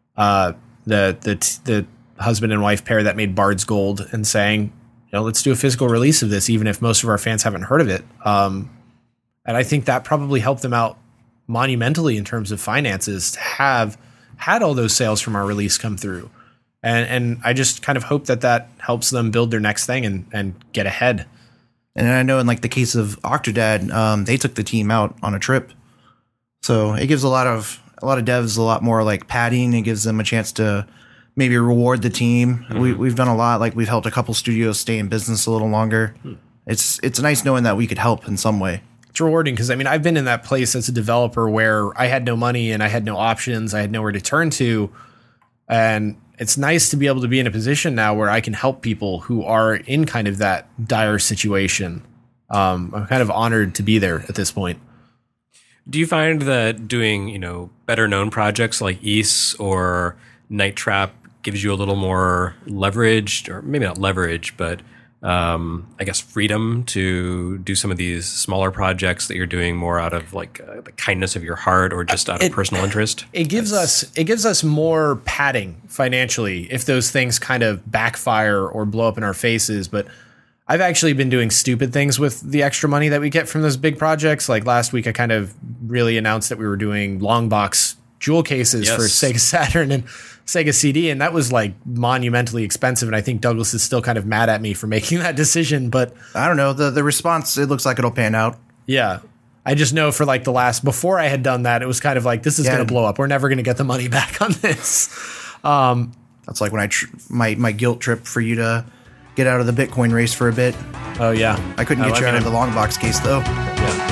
the husband and wife pair that made Bard's Gold and saying, let's do a physical release of this, even if most of our fans haven't heard of it. And I think that probably helped them out monumentally in terms of finances to have had all those sales from our release come through. And I just kind of hope that helps them build their next thing and get ahead. And I know in like the case of Octodad, they took the team out on a trip. So it gives a lot of devs a lot more like padding. It gives them a chance to maybe reward the team. Mm-hmm. We've done a lot. Like we've helped a couple studios stay in business a little longer. It's nice knowing that we could help in some way. It's rewarding because I mean I've been in that place as a developer where I had no money and I had no options. I had nowhere to turn to, and it's nice to be able to be in a position now where I can help people who are in kind of that dire situation. I'm kind of honored to be there at this point. Do you find that doing better known projects like Ys or Night Trap gives you a little more leverage, or maybe not leverage, but I guess freedom to do some of these smaller projects that you're doing more out of like the kindness of your heart or just out of personal interest? It gives us more padding financially if those things kind of backfire or blow up in our faces. But I've actually been doing stupid things with the extra money that we get from those big projects. Like last week, I kind of really announced that we were doing long box jewel cases for Sega Saturn and Sega CD, and that was like monumentally expensive. And I think Douglas is still kind of mad at me for making that decision. But I don't know, the response, it looks like it'll pan out. Yeah. I just know for like before I had done that, it was kind of like, this is going to blow up. We're never going to get the money back on this. That's like when my guilt trip for you to get out of the Bitcoin race for a bit. Oh yeah. I couldn't get you out of the long box case though. Yeah.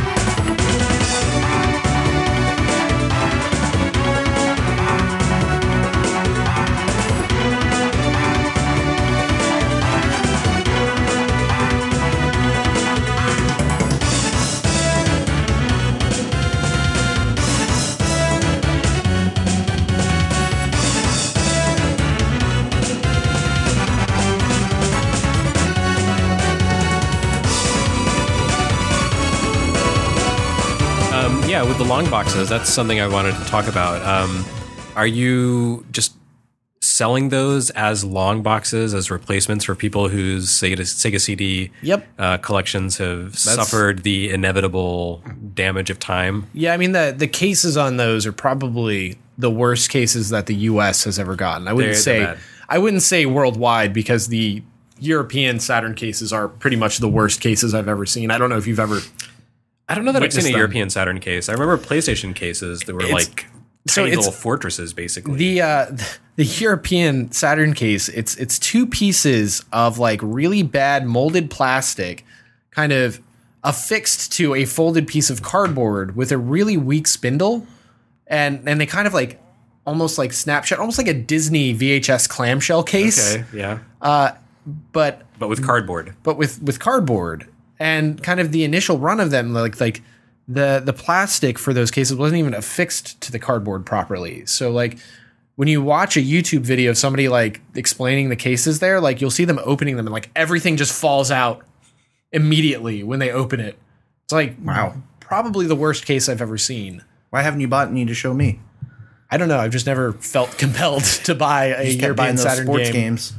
With the long boxes, that's something I wanted to talk about. Are you just selling those as long boxes as replacements for people whose Sega CD collections have suffered the inevitable damage of time? Yeah, I mean, the cases on those are probably the worst cases that the U.S. has ever gotten. I wouldn't say worldwide, because the European Saturn cases are pretty much the worst cases I've ever seen. I don't know if you've ever... I don't know that I've seen a European Saturn case. I remember PlayStation cases that were tiny little fortresses, basically. The European Saturn case, it's two pieces of like really bad molded plastic, kind of affixed to a folded piece of cardboard with a really weak spindle, and they kind of like almost like snapshot, almost like a Disney VHS clamshell case. Okay, yeah. But with cardboard. But with cardboard. And kind of the initial run of them, like the plastic for those cases wasn't even affixed to the cardboard properly. So like when you watch a YouTube video of somebody like explaining the cases there, like you'll see them opening them and like everything just falls out immediately when they open it. It's like, wow, probably the worst case I've ever seen. Why haven't you bought any to show me? I don't know. I've just never felt compelled to buy a European Saturn sports games.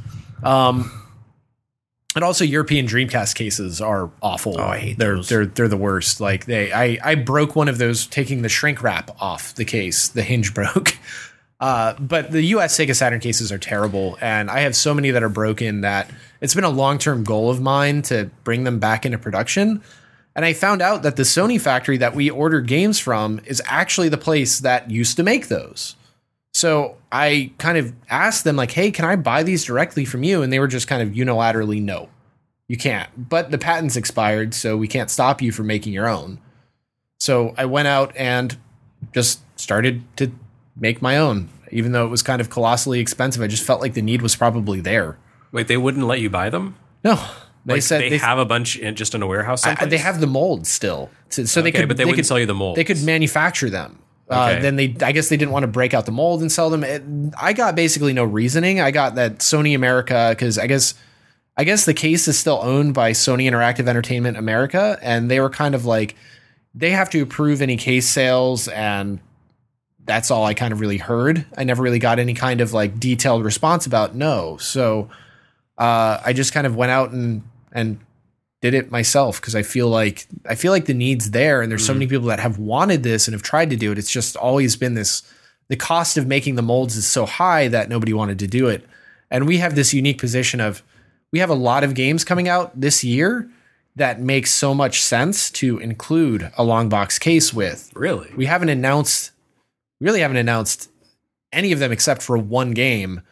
And also European Dreamcast cases are awful. Oh, I hate those. They're the worst. Like I broke one of those taking the shrink wrap off the case. The hinge broke. But the US Sega Saturn cases are terrible, and I have so many that are broken that it's been a long-term goal of mine to bring them back into production. And I found out that the Sony factory that we ordered games from is actually the place that used to make those. So I kind of asked them like, hey, can I buy these directly from you? And they were just kind of unilaterally, no, you can't. But the patent's expired, so we can't stop you from making your own. So I went out and just started to make my own, even though it was kind of colossally expensive. I just felt like the need was probably there. Wait, they wouldn't let you buy them? No. They said they have a bunch just in a warehouse someplace? They have the molds still. So but they wouldn't sell you the molds. They could manufacture them. Then I guess they didn't want to break out the mold and sell them. I got basically no reasoning. I got that Sony America, because I guess the case is still owned by Sony Interactive Entertainment America, and they were kind of like, they have to approve any case sales, and that's all I kind of really heard. I never really got any kind of like detailed response about no. So I just kind of went out and did it myself, because I feel like the need's there, and there's so many people that have wanted this and have tried to do it. It's just always been the cost of making the molds is so high that nobody wanted to do it. And we have this unique position of, we have a lot of games coming out this year that makes so much sense to include a long box case with. Really? We really haven't announced any of them except for one game.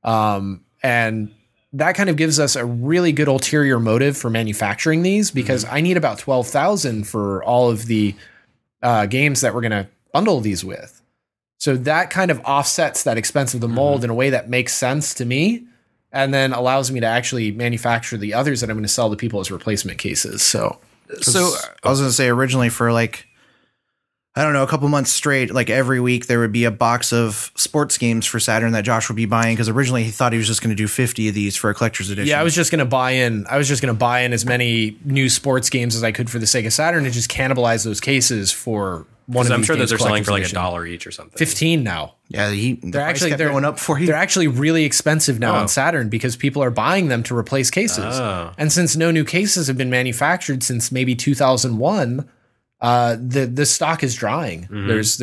And that kind of gives us a really good ulterior motive for manufacturing these, because I need about 12,000 for all of the games that we're going to bundle these with. So that kind of offsets that expense of the mold in a way that makes sense to me, and then allows me to actually manufacture the others that I'm going to sell to people as replacement cases. So I was going to say, originally for like I don't know, a couple months straight, like every week there would be a box of sports games for Saturn that Josh would be buying, because originally he thought he was just going to do 50 of these for a collector's edition. Yeah, I was just going to buy in as many new sports games as I could for the Sega Saturn and just cannibalize those cases for one of these. I'm sure that games they're selling for like collector's edition. $1 each or something. 15 now. Yeah, They're actually going up for you. They're actually really expensive now on Saturn because people are buying them to replace cases. And since no new cases have been manufactured since maybe 2001, the stock is drying. There's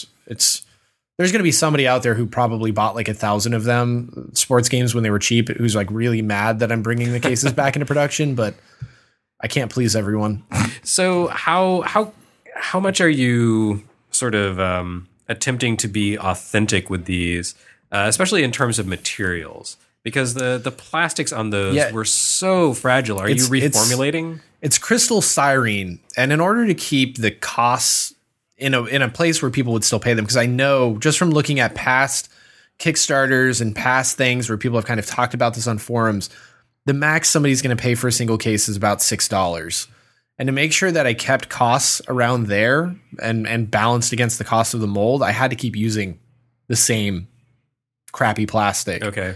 going to be somebody out there who probably bought like 1,000 of them sports games when they were cheap, who's like really mad that I'm bringing the cases back into production, but I can't please everyone. So how much are you sort of attempting to be authentic with these, especially in terms of materials? Because the plastics on those were so fragile. Are you reformulating? It's crystal styrene, and in order to keep the costs in a place where people would still pay them, because I know just from looking at past Kickstarters and past things where people have kind of talked about this on forums, the max somebody's going to pay for a single case is about $6. And to make sure that I kept costs around there and balanced against the cost of the mold, I had to keep using the same crappy plastic. Okay.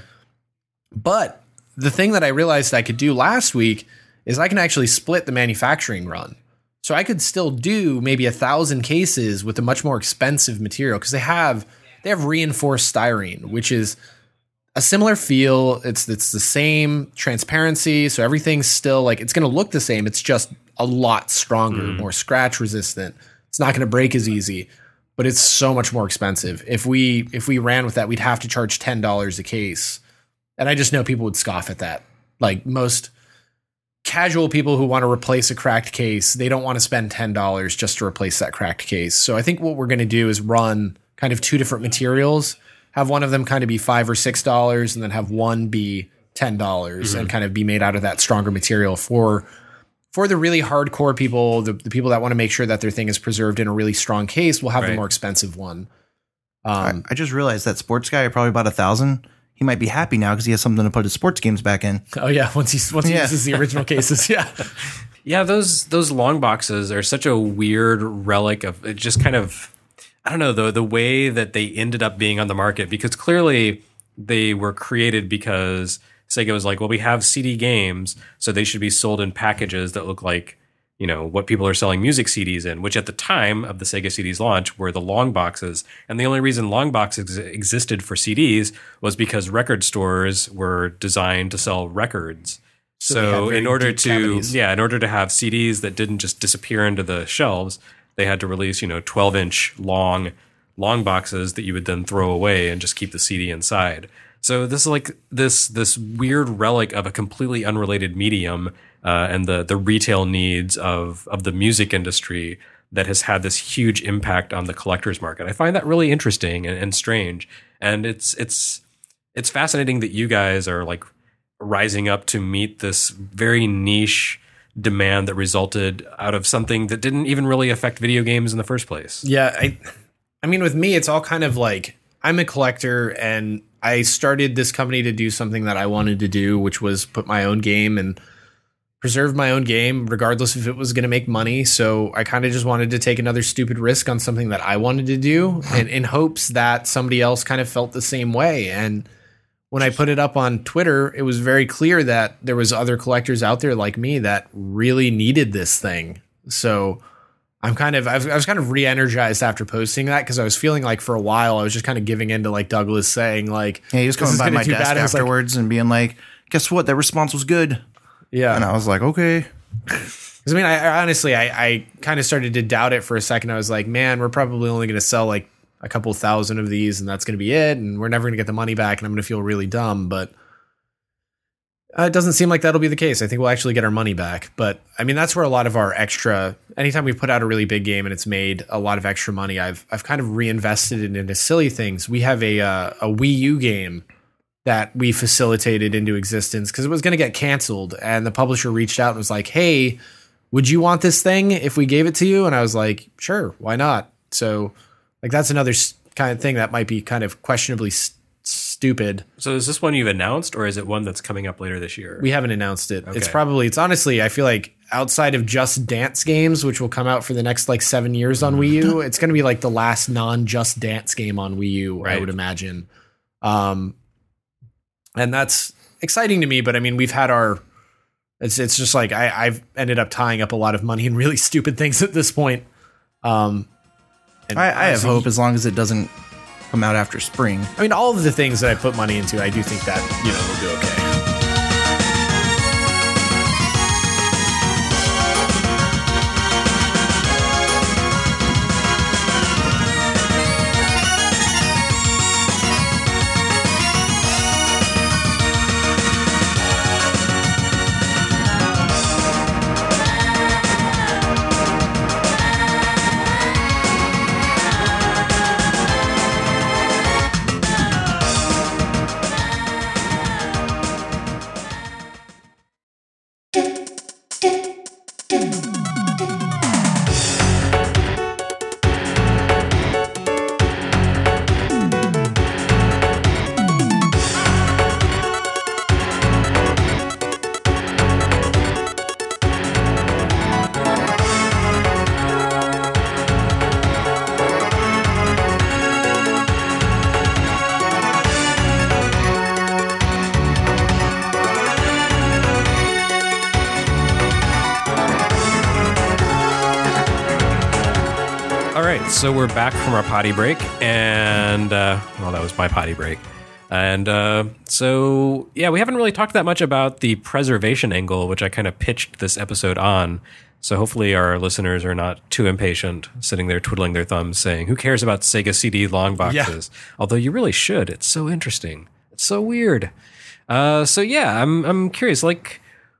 But the thing that I realized I could do last week is I can actually split the manufacturing run. So I could still do maybe 1,000 cases with a much more expensive material, because they have reinforced styrene, which is a similar feel. It's the same transparency. So everything's still like, it's going to look the same. It's just a lot stronger, more scratch resistant. It's not going to break as easy, but it's so much more expensive. If we ran with that, we'd have to charge $10 a case. And I just know people would scoff at that. Like most casual people who want to replace a cracked case, they don't want to spend $10 just to replace that cracked case. So I think what we're going to do is run kind of two different materials, have one of them kind of be $5 or $6, and then have one be $10 and kind of be made out of that stronger material for the really hardcore people, the people that want to make sure that their thing is preserved in a really strong case. We'll have the more expensive one. I just realized that sports guy probably bought 1,000. He might be happy now because he has something to put his sports games back in. Oh yeah, once he uses the original cases, yeah. Those long boxes are such a weird relic of it. Just kind of, I don't know, the way that they ended up being on the market, because clearly they were created because Sega was like, well, we have CD games, so they should be sold in packages that look like, you know, what people are selling music CDs in, which at the time of the Sega CD's launch were the long boxes. And the only reason long boxes existed for CDs was because record stores were designed to sell records. So in order to have CDs that didn't just disappear into the shelves, they had to release, 12-inch long boxes that you would then throw away and just keep the CD inside. So this is like this weird relic of a completely unrelated medium and the retail needs of the music industry that has had this huge impact on the collector's market. I find that really interesting and strange. And it's fascinating that you guys are like rising up to meet this very niche demand that resulted out of something that didn't even really affect video games in the first place. Yeah. I mean, with me, it's all kind of like, I'm a collector and I started this company to do something that I wanted to do, which was put my own game and preserve my own game, regardless if it was going to make money. So I kind of just wanted to take another stupid risk on something that I wanted to do, and in hopes that somebody else kind of felt the same way. And when I put it up on Twitter, it was very clear that there was other collectors out there like me that really needed this thing. So I was kind of re-energized after posting that, because I was feeling like for a while I was just kind of giving in to like Douglas saying like, yeah, he was coming by my desk afterwards and being like, guess what? That response was good. Yeah. And I was like, okay. Because I mean, I honestly kind of started to doubt it for a second. I was like, man, we're probably only going to sell like a couple thousand of these and that's going to be it. And we're never going to get the money back and I'm going to feel really dumb. But it doesn't seem like that'll be the case. I think we'll actually get our money back. But I mean, that's where a lot of our anytime we put out a really big game and it's made a lot of extra money, I've kind of reinvested it into silly things. We have a Wii U game that we facilitated into existence because it was going to get canceled. And the publisher reached out and was like, hey, would you want this thing if we gave it to you? And I was like, sure, why not? So like, that's another kind of thing that might be kind of questionably stupid. So is this one you've announced, or is it one that's coming up later this year? We haven't announced it. Okay. It's honestly, I feel like outside of Just Dance games, which will come out for the next like 7 years on Wii U, it's going to be like the last non-Just Dance game on Wii U, I Right. would imagine. And that's exciting to me, but I mean, we've had it's just like I've ended up tying up a lot of money in really stupid things at this point. And I have honestly, hope as long as it doesn't come out after spring. I mean, all of the things that I put money into, I do think that, will do okay. So we're back from our potty break, and well, that was my potty break. And so, yeah, we haven't really talked that much about the preservation angle, which I kind of pitched this episode on. So hopefully our listeners are not too impatient, sitting there twiddling their thumbs saying, who cares about Sega CD long boxes? Yeah. Although you really should. It's so interesting. It's so weird. So yeah, I'm curious, like,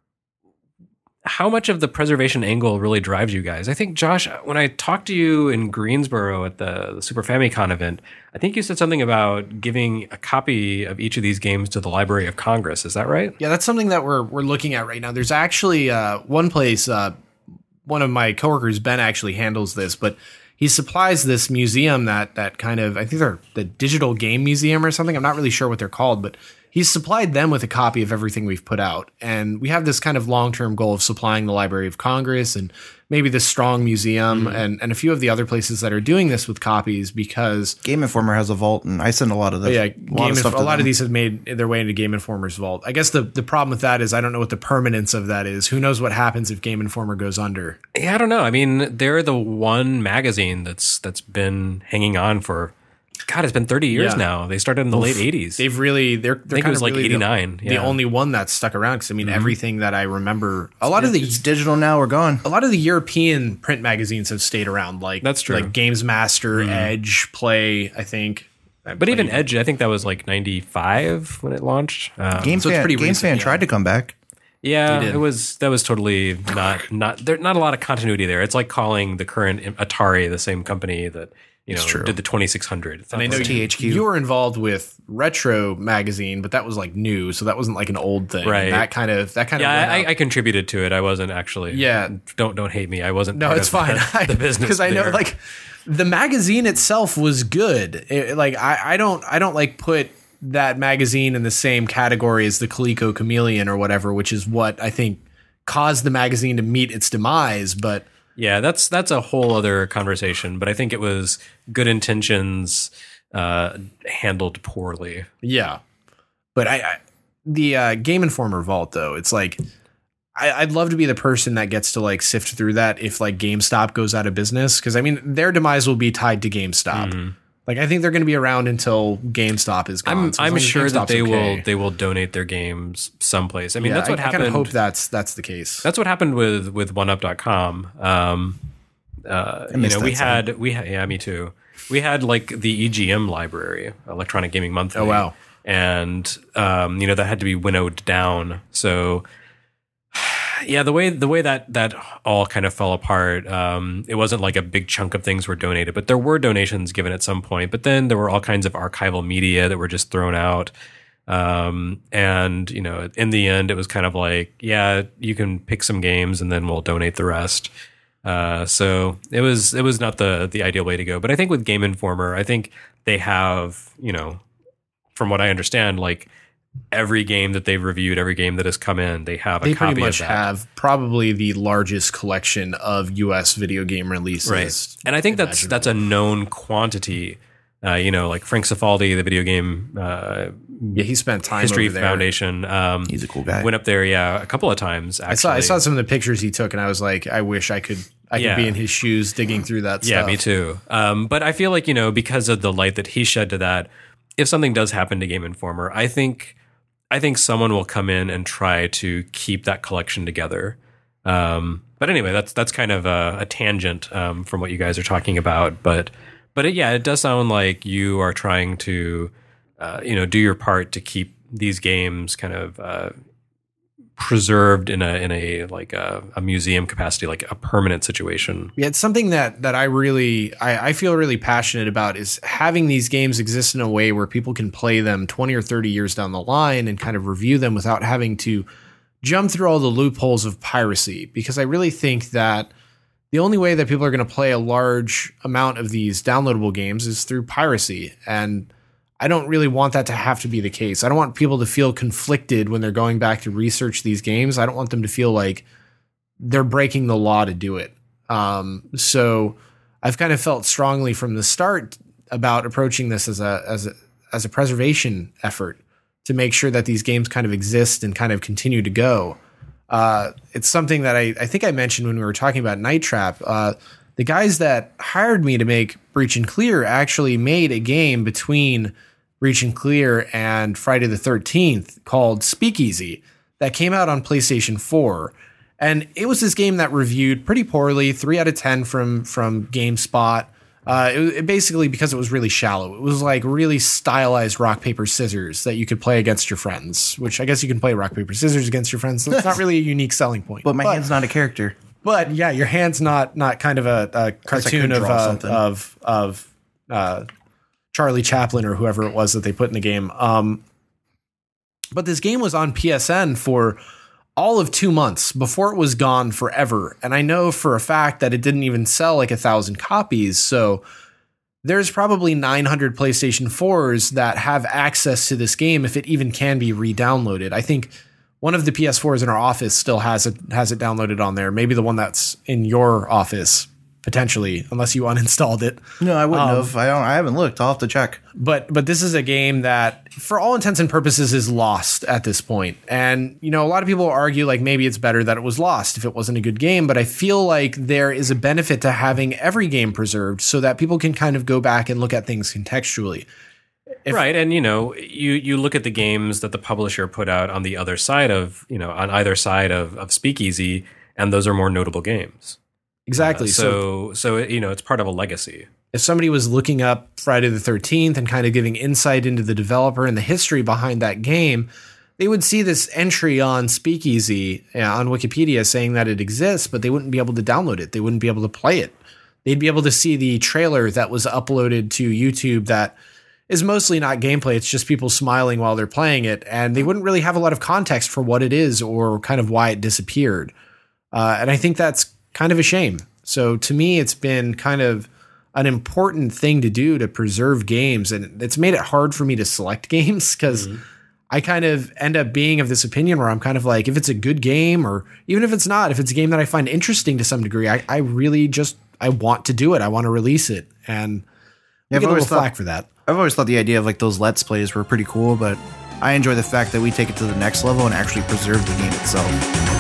how much of the preservation angle really drives you guys? I think, Josh, when I talked to you in Greensboro at the Super Famicom event, I think you said something about giving a copy of each of these games to the Library of Congress. Is that right? Yeah, that's something that we're looking at right now. There's actually one place, one of my coworkers, Ben, actually handles this, but he supplies this museum that kind of, I think they're the Digital Game Museum or something. I'm not really sure what they're called, but he's supplied them with a copy of everything we've put out. And we have this kind of long-term goal of supplying the Library of Congress and maybe the Strong Museum and a few of the other places that are doing this with copies, because Game Informer has a vault, and I send a lot of this. Yeah, a lot of these have made their way into Game Informer's vault. I guess the problem with that is I don't know what the permanence of that is. Who knows what happens if Game Informer goes under? Yeah, I don't know. I mean, they're the one magazine that's been hanging on for, God, it's been 30 years now. They started in the late 80s. They've really, they're I think it was like really 89. The only one that's stuck around. Because I mean, everything that I remember, It's digital now. We're gone. A lot of the European print magazines have stayed around. Like that's true. Like Games Master, Edge, Play. I think. But even Edge, I think that was like 95 when it launched. Game Fan tried to come back. Yeah, that was totally not a lot of continuity there. It's like calling the current Atari the same company that did the 2600. And I know THQ. you were involved with Retro Magazine, but that was like new, so that wasn't like an old thing. Right. That kind of. Yeah, I contributed to it. I wasn't actually. Yeah. Don't hate me. I wasn't. No, it's fine. The business, because I know like the magazine itself was good. I don't like put that magazine in the same category as the Coleco Chameleon or whatever, which is what I think caused the magazine to meet its demise. But yeah, that's a whole other conversation. But I think it was good intentions handled poorly. Yeah, but the Game Informer vault though, it's like I'd love to be the person that gets to like sift through that if like GameStop goes out of business, because I mean their demise will be tied to GameStop. Mm-hmm. Like I think they're going to be around until GameStop is gone. I'm sure that they will donate their games someplace. I mean, that's what happened. I kind of hope that's the case. That's what happened with OneUp.com. We had yeah, me too. We had like the EGM library, Electronic Gaming Monthly. Oh wow! And that had to be winnowed down. So yeah, the way that all kind of fell apart, it wasn't like a big chunk of things were donated, but there were donations given at some point. But then there were all kinds of archival media that were just thrown out. And in the end, it was kind of like, yeah, you can pick some games and then we'll donate the rest. So it was not the ideal way to go. But I think with Game Informer, I think they have, from what I understand, like every game that they've reviewed, every game that has come in, they have a They copy pretty much of that. have probably the largest collection of U.S. video game releases. Right. And I think that's a known quantity. Like Frank Cifaldi, the video game Yeah, he spent time History over there. Foundation. He's a cool guy. Went up there, a couple of times. Actually, I saw some of the pictures he took, and I was like, I wish I could be in his shoes digging through that stuff. Yeah, me too. But I feel like, because of the light that he shed to that, if something does happen to Game Informer, I think someone will come in and try to keep that collection together. But anyway, that's kind of a tangent from what you guys are talking about. But it does sound like you are trying to, do your part to keep these games kind of preserved in a like a museum capacity, like a permanent situation. Yeah, it's something that I feel really passionate about, is having these games exist in a way where people can play them 20 or 30 years down the line and kind of review them without having to jump through all the loopholes of piracy. Because I really think that the only way that people are going to play a large amount of these downloadable games is through piracy. And I don't really want that to have to be the case. I don't want people to feel conflicted when they're going back to research these games. I don't want them to feel like they're breaking the law to do it. So I've kind of felt strongly from the start about approaching this as a preservation effort to make sure that these games kind of exist and kind of continue to go. It's something that I think I mentioned when we were talking about Night Trap. The guys that hired me to make Breach and Clear actually made a game between Breach and Clear and Friday the 13th called Speakeasy that came out on PlayStation 4. And it was this game that reviewed pretty poorly, 3 out of 10 from GameSpot. It basically, because it was really shallow. It was like really stylized rock, paper, scissors that you could play against your friends, which I guess you can play rock, paper, scissors against your friends. So it's not really a unique selling point. But my hand's not a character. But yeah, your hand's not kind of a cartoon of Charlie Chaplin or whoever it was that they put in the game. But this game was on PSN for all of 2 months before it was gone forever. And I know for a fact that it didn't even sell like 1,000 copies. So there's probably 900 PlayStation 4s that have access to this game if it even can be re-downloaded. I think one of the PS4s in our office still has it downloaded on there. Maybe the one that's in your office, potentially, unless you uninstalled it. No, I wouldn't have. I haven't looked. I'll have to check. But this is a game that, for all intents and purposes, is lost at this point. And, a lot of people argue like maybe it's better that it was lost if it wasn't a good game. But I feel like there is a benefit to having every game preserved so that people can kind of go back and look at things contextually. Right. And, you look at the games that the publisher put out on the other side of, on either side of Speakeasy, and those are more notable games. Exactly. So it's part of a legacy. If somebody was looking up Friday the 13th and kind of giving insight into the developer and the history behind that game, they would see this entry on Speakeasy on Wikipedia saying that it exists, but they wouldn't be able to download it. They wouldn't be able to play it. They'd be able to see the trailer that was uploaded to YouTube that is mostly not gameplay. It's just people smiling while they're playing it. And they wouldn't really have a lot of context for what it is or kind of why it disappeared. And I think that's kind of a shame. So to me, it's been kind of an important thing to do to preserve games. And it's made it hard for me to select games because I kind of end up being of this opinion where I'm kind of like, if it's a good game, or even if it's not, if it's a game that I find interesting to some degree, I really just, I want to do it. I want to release it. And I get a little flack for that. I've always thought the idea of like those Let's Plays were pretty cool, but I enjoy the fact that we take it to the next level and actually preserve the game itself.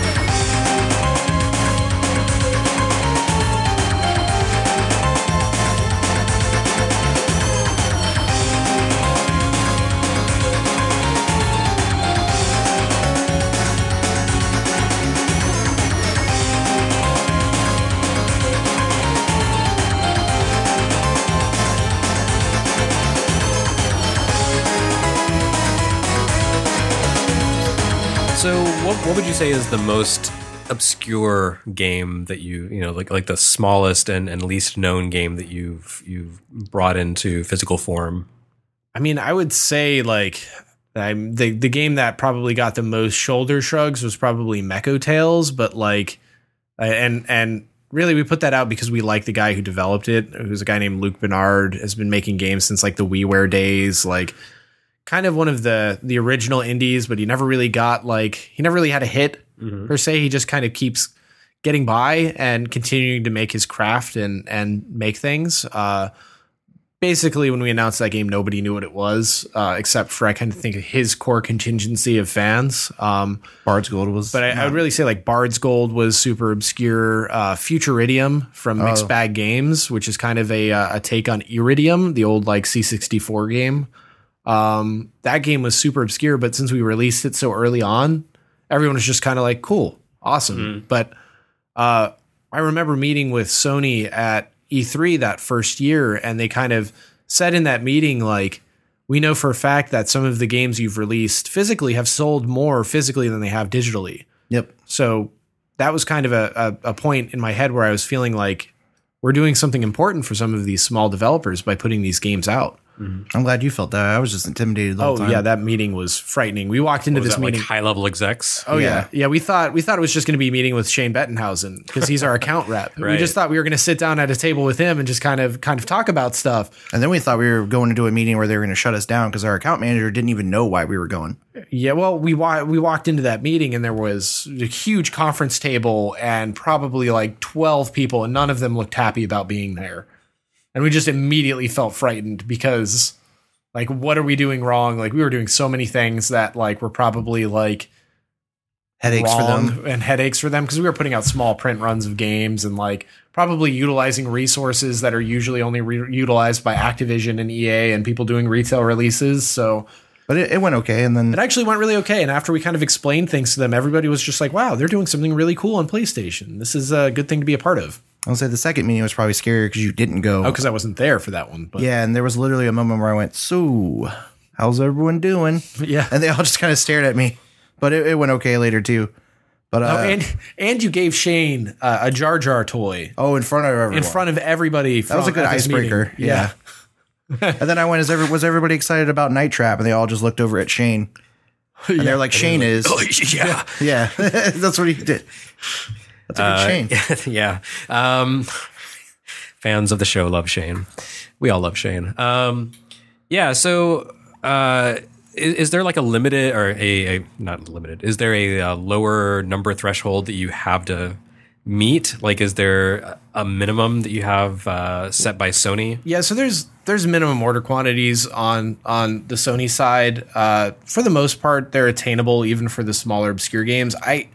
So what would you say is the most obscure game that like the smallest and least known game that you've brought into physical form? I mean, I would say like the game that probably got the most shoulder shrugs was probably Mecho Tales, but like, and really we put that out because we like the guy who developed it, who's a guy named Luke Bernard, has been making games since like the WiiWare days. Like, kind of one of the original indies, but he never really had a hit per se. He just kind of keeps getting by and continuing to make his craft and make things. Basically, when we announced that game, nobody knew what it was, except for I kind of think his core contingency of fans. Bard's Gold was, but I would really say like Bard's Gold was super obscure. Futuridium from Mixed Bag Games, which is kind of a take on Iridium, the old like C64 game. That game was super obscure, but since we released it so early on, everyone was just kind of like, cool, awesome. But I remember meeting with Sony at E3 that first year, and they kind of said in that meeting, like, we know for a fact that some of the games you've released physically have sold more physically than they have digitally. Yep. So that was kind of a point in my head where I was feeling like we're doing something important for some of these small developers by putting these games out. I'm glad you felt that. I was just intimidated the whole time. Yeah, that meeting was frightening. We walked into this meeting, like high level execs. Oh yeah. We thought it was just going to be a meeting with Shane Bettenhausen because he's our account rep. Right. We just thought we were going to sit down at a table with him and just kind of talk about stuff. And then we thought we were going to do a meeting where they were going to shut us down because our account manager didn't even know why we were going. Yeah, well, we walked into that meeting and there was a huge conference table and probably like 12 people, and none of them looked happy about being there. And we just immediately felt frightened because, like, what are we doing wrong? Like, we were doing so many things that, like, were probably, like, Headaches for them. And headaches for them because we were putting out small print runs of games and, like, probably utilizing resources that are usually only utilized by Activision and EA and people doing retail releases. So, but it went okay. And then it actually went really okay. And after we kind of explained things to them, everybody was just like, wow, they're doing something really cool on PlayStation. This is a good thing to be a part of. I'll say the second meeting was probably scarier because you didn't go. Oh, because I wasn't there for that one. But. Yeah, and there was literally a moment where I went, so, how's everyone doing? Yeah. And they all just kind of stared at me. But it went okay later, too. But and you gave Shane a Jar Jar toy. Oh, in front of everyone. In front of everybody. That was a good icebreaker. Yeah. And then I went, was everybody excited about Night Trap? And they all just looked over at Shane. And they're like, Shane is. Oh, yeah. Yeah. That's what he did. That's a good Shane. Yeah. Fans of the show love Shane. We all love Shane. Yeah. So, is there like a limited or a not limited? Is there a lower number threshold that you have to meet? Like, is there a minimum that you have set by Sony? Yeah. So there's minimum order quantities on the Sony side. For the most part, they're attainable even for the smaller obscure games.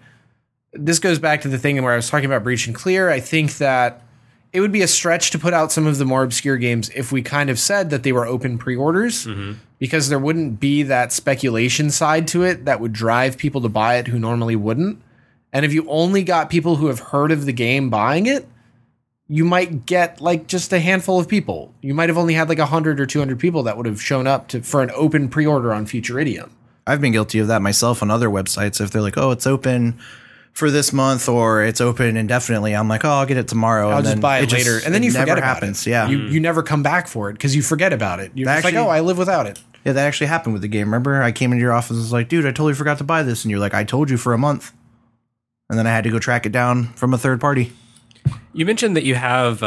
This goes back to the thing where I was talking about Breach and Clear. I think that it would be a stretch to put out some of the more obscure games if we kind of said that they were open pre-orders, because there wouldn't be that speculation side to it that would drive people to buy it who normally wouldn't. And if you only got people who have heard of the game buying it, you might get like just a handful of people. You might have only had like 100 or 200 people that would have shown up for an open pre-order on Futuridium. I've been guilty of that myself on other websites. If they're like, oh, it's open for this month or it's open indefinitely, I'm like, oh, I'll get it tomorrow. I'll just buy it later. And then you forget about it. Yeah. You never come back for it because you forget about it. You're just like, oh, I live without it. Yeah, that actually happened with the game. Remember, I came into your office and was like, dude, I totally forgot to buy this. And you're like, I told you for a month. And then I had to go track it down from a third party. You mentioned that you have,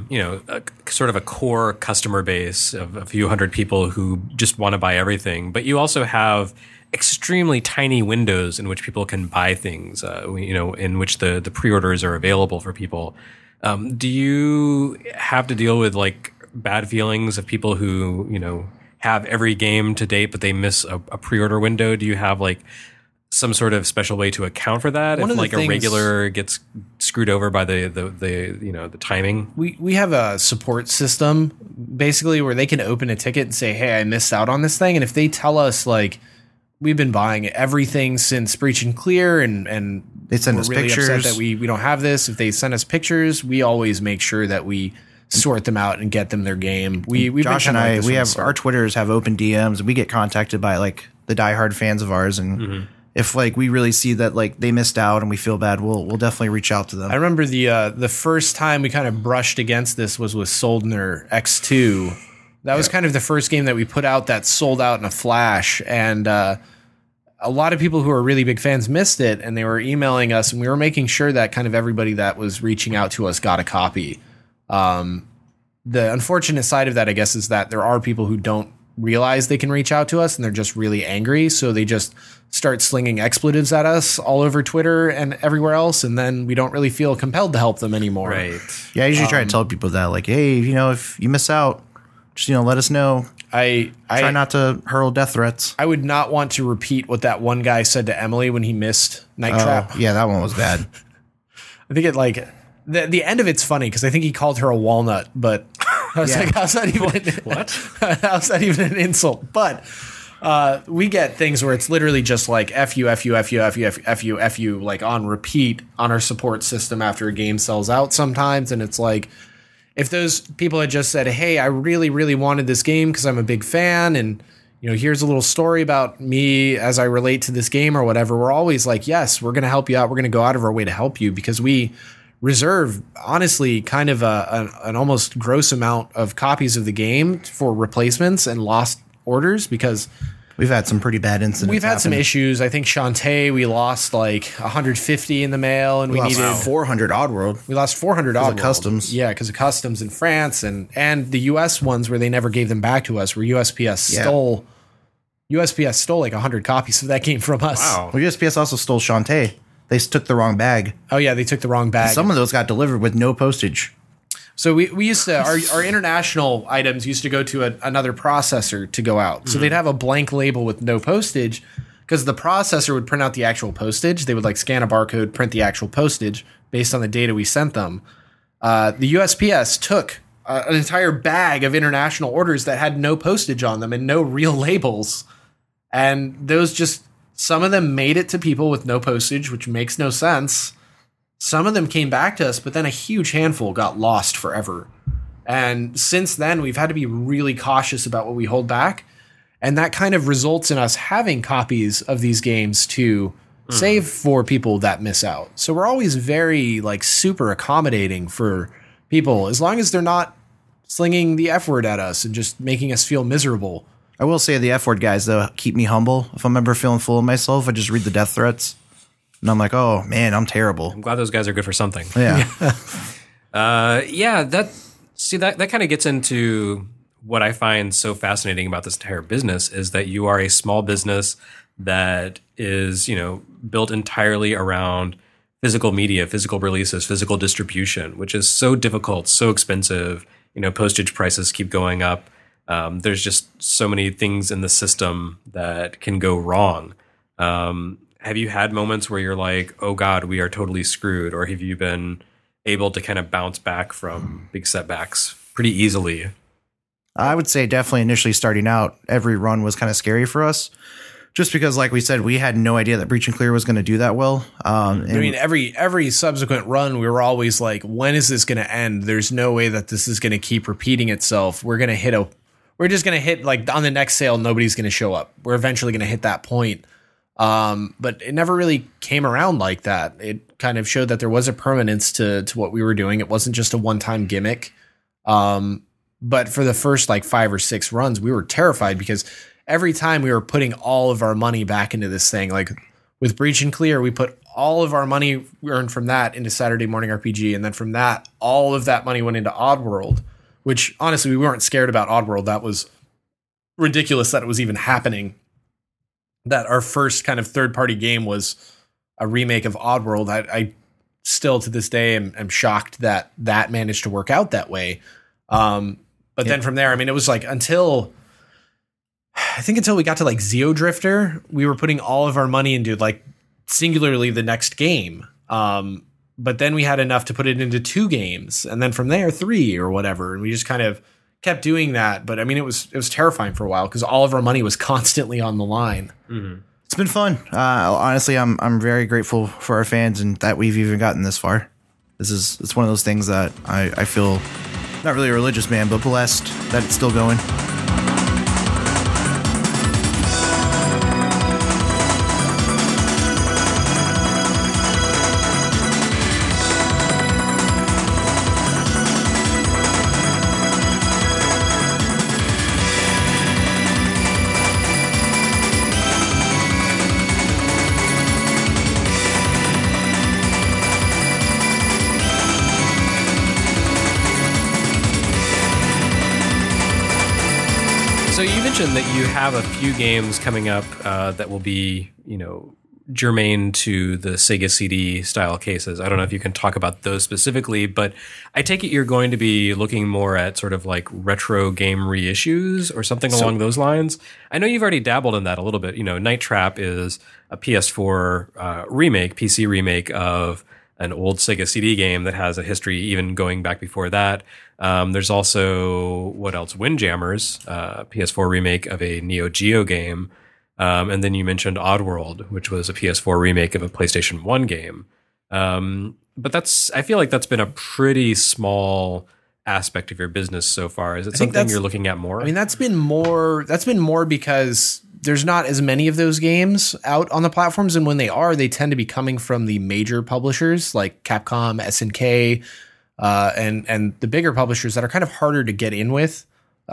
sort of a core customer base of a few hundred people who just want to buy everything. But you also have extremely tiny windows in which people can buy things, in which the pre-orders are available for people. Do you have to deal with like bad feelings of people who, have every game to date, but they miss a pre-order window? Do you have like some sort of special way to account for that? If like a regular gets screwed over by the timing? We have a support system basically where they can open a ticket and say, hey, I missed out on this thing. And if they tell us like, we've been buying everything since Breach and Clear, and they send us really pictures upset that we don't have this. If they send us pictures, we always make sure that we sort them out and get them their game. Josh and I, we have our Twitters have open DMs, and we get contacted by like the diehard fans of ours, and if like we really see that like they missed out and we feel bad, we'll definitely reach out to them. I remember the first time we kind of brushed against this was with Soldner X2. That was kind of the first game that we put out that sold out in a flash, and a lot of people who are really big fans missed it, and they were emailing us, and we were making sure that kind of everybody that was reaching out to us got a copy. The unfortunate side of that, I guess, is that there are people who don't realize they can reach out to us and they're just really angry. So they just start slinging expletives at us all over Twitter and everywhere else. And then we don't really feel compelled to help them anymore. Right. Yeah, I usually try to tell people that, like, hey, if you miss out, just, let us know. Try not to hurl death threats. I would not want to repeat what that one guy said to Emily when he missed Night Trap. Yeah, that one was bad. I think the end of it's funny because I think he called her a walnut, but I was like, how's that even What? How's that even an insult? But we get things where it's literally just like F you, F you, F you, F you, F you, F you, like on repeat on our support system after a game sells out sometimes. And it's like, if those people had just said, hey, I really, really wanted this game because I'm a big fan, and here's a little story about me as I relate to this game or whatever, we're always like, yes, we're going to help you out. We're going to go out of our way to help you because we reserve, honestly, kind of an almost gross amount of copies of the game for replacements and lost orders because we've had some pretty bad incidents. We've had some issues. I think Shantae, we lost like 150 in the mail, and we needed 400 Oddworld. We lost 400 Oddworld. Customs. Yeah, because of customs in France and the US ones where they never gave them back to us, where USPS stole like 100 copies of that game from us. Wow. Well, USPS also stole Shantae. They took the wrong bag. Oh yeah, they took the wrong bag. Some of those got delivered with no postage. So we used to, our international items used to go to another processor to go out. So they'd have a blank label with no postage because the processor would print out the actual postage. They would like scan a barcode, print the actual postage based on the data we sent them. The USPS took an entire bag of international orders that had no postage on them and no real labels. And those some of them made it to people with no postage, which makes no sense. Some of them came back to us, but then a huge handful got lost forever. And since then, we've had to be really cautious about what we hold back. And that kind of results in us having copies of these games to save for people that miss out. So we're always very super accommodating for people, as long as they're not slinging the F word at us and just making us feel miserable. I will say the F word guys, though, keep me humble. If I'm ever feeling full of myself, I just read the death threats. And I'm like, oh, man, I'm terrible. I'm glad those guys are good for something. Yeah. That kind of gets into what I find so fascinating about this entire business is that you are a small business that is, built entirely around physical media, physical releases, physical distribution, which is so difficult, so expensive. Postage prices keep going up. There's just so many things in the system that can go wrong. Have you had moments where you're like, oh God, we are totally screwed? Or have you been able to kind of bounce back from big setbacks pretty easily? I would say definitely initially starting out, every run was kind of scary for us. Just because, like we said, we had no idea that Breach and Clear was going to do that well. Every subsequent run, we were always like, when is this going to end? There's no way that this is going to keep repeating itself. We're just going to hit, on the next sale, nobody's going to show up. We're eventually going to hit that point. But it never really came around like that. It kind of showed that there was a permanence to what we were doing. It wasn't just a one-time gimmick. But for the first 5 or 6 runs, we were terrified because every time we were putting all of our money back into this thing, with Breach and Clear, we put all of our money we earned from that into Saturday Morning RPG. And then from that, all of that money went into Oddworld, which honestly, we weren't scared about Oddworld. That was ridiculous that it was even happening. That our first kind of third-party game was a remake of Oddworld. I still, to this day, am shocked that managed to work out that way. But then from there, it was until we got to Zeo Drifter, we were putting all of our money into singularly the next game. But then we had enough to put it into 2 games, and then from there 3 or whatever, and we just kind of kept doing that. But it was terrifying for a while because all of our money was constantly on the line. Mm-hmm. It's been fun. Honestly, I'm very grateful for our fans and that we've even gotten this far. It's one of those things that I feel not really a religious man, but blessed that it's still going. So you mentioned that you have a few games coming up that will be, germane to the Sega CD style cases. I don't know if you can talk about those specifically, but I take it you're going to be looking more at sort of like retro game reissues or something along those lines. I know you've already dabbled in that a little bit. Night Trap is a PS4 remake, PC remake of an old Sega CD game that has a history even going back before that. There's also, what else? Windjammers, PS4 remake of a Neo Geo game. And then you mentioned Oddworld, which was a PS4 remake of a PlayStation 1 game. But I feel like that's been a pretty small aspect of your business so far. Is it something you're looking at more? I mean, that's been more because there's not as many of those games out on the platforms. And when they are, they tend to be coming from the major publishers like Capcom, SNK, and the bigger publishers that are kind of harder to get in with.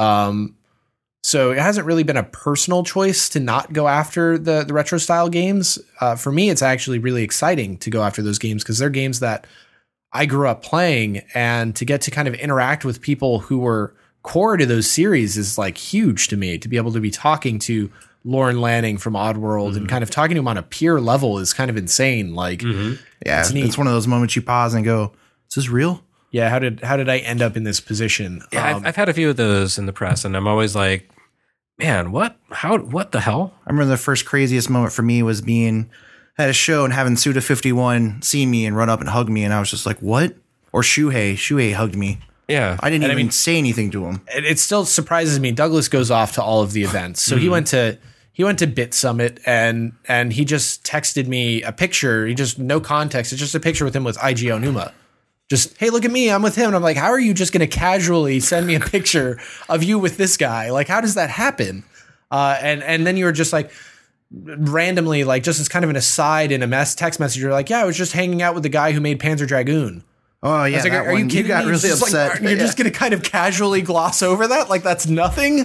So it hasn't really been a personal choice to not go after the retro style games. For me, it's actually really exciting to go after those games because they're games that I grew up playing, and to get to kind of interact with people who were core to those series is like huge to me. To be able to be talking to Lauren Lanning from Oddworld and kind of talking to him on a peer level is kind of insane. Like, yeah, it's one of those moments you pause and go, "Is this real?" Yeah, how did I end up in this position? Yeah, I've had a few of those in the press, and I'm always like, man, what the hell? I remember the first craziest moment for me was being at a show and having Suda51 see me and run up and hug me, and I was just like, what? Or Shuhei hugged me. Yeah. I didn't even say anything to him. It still surprises me. Douglas goes off to all of the events. So he went to Bit Summit and he just texted me a picture. He just, no context. It's just a picture with him with IG Onuma. Just, hey, look at me, I'm with him. And I'm like, how are you just going to casually send me a picture of you with this guy? Like, how does that happen? And then you were just like, randomly, like, just as kind of an aside in a text message, you're like, yeah, I was just hanging out with the guy who made Panzer Dragoon. Oh, yeah, like, are you kidding you got me? really upset. You're just going to kind of casually gloss over that? Like, that's nothing?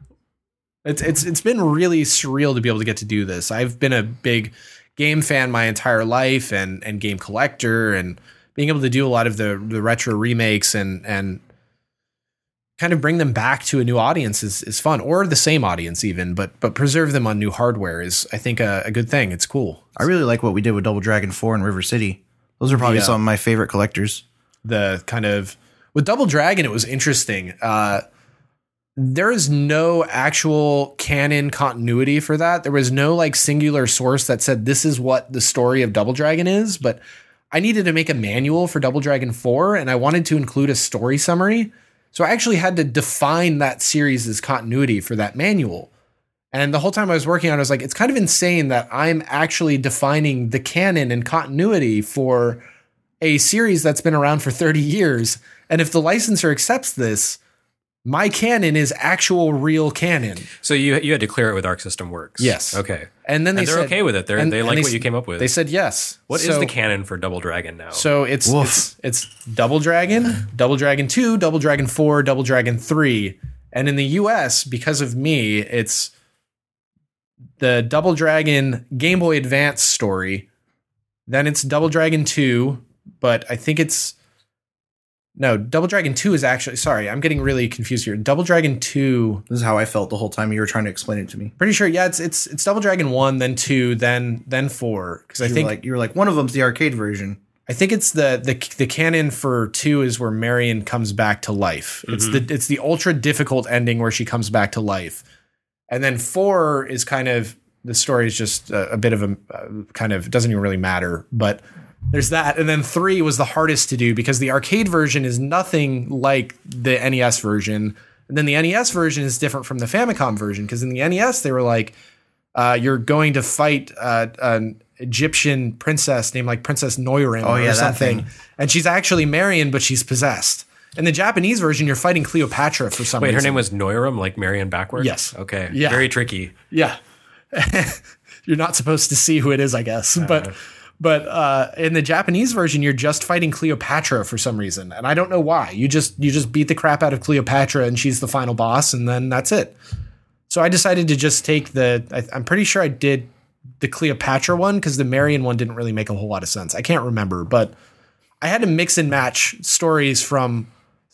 It's been really surreal to be able to get to do this. I've been a big game fan my entire life and game collector, and being able to do a lot of the retro remakes and kind of bring them back to a new audience is fun, or the same audience even, but preserve them on new hardware is, I think, a good thing. It's cool. I really like what we did with Double Dragon 4 and River City. Those are probably some of my favorite collectors. The kind of, with Double Dragon, it was interesting. There is no actual canon continuity for that. There was no like singular source that said this is what the story of Double Dragon is, but I needed to make a manual for Double Dragon 4, and I wanted to include a story summary. So I actually had to define that series' continuity for that manual. And the whole time I was working on it, I was like, it's kind of insane that I'm actually defining the canon and continuity for a series that's been around for 30 years. And if the licensor accepts this, my canon is actual real canon. So you had to clear it with Arc System Works. Yes. Okay. And then they're okay with it. They like what you came up with. They said yes. What is the canon for Double Dragon now? So it's Double Dragon, Double Dragon 2, Double Dragon 4, Double Dragon 3. And in the US, because of me, it's the Double Dragon Game Boy Advance story. Then it's Double Dragon 2, but I think Double Dragon 2 is actually, sorry, I'm getting really confused here. Double Dragon 2. This is how I felt the whole time you were trying to explain it to me. Pretty sure, yeah, it's Double Dragon 1, then 2, then 4. Because I think you were like, one of them's the arcade version. I think it's the canon for 2 is where Marion comes back to life. Mm-hmm. It's the ultra difficult ending where she comes back to life. And then 4 is kind of, the story is just a bit of a kind of, doesn't even really matter, but there's that. And then 3 was the hardest to do because the arcade version is nothing like the NES version. And then the NES version is different from the Famicom version because in the NES, they were like, you're going to fight an Egyptian princess named like Princess Noirim or something. And she's actually Marion, but she's possessed. In the Japanese version, you're fighting Cleopatra for some reason. Wait, her name was Noirim, like Marion backwards? Yes. Okay. Yeah. Very tricky. Yeah. You're not supposed to see who it is, I guess. But in the Japanese version, you're just fighting Cleopatra for some reason. And I don't know why. You just beat the crap out of Cleopatra and she's the final boss and then that's it. So I decided to just take I'm pretty sure I did the Cleopatra one because the Marion one didn't really make a whole lot of sense. I can't remember, but I had to mix and match stories from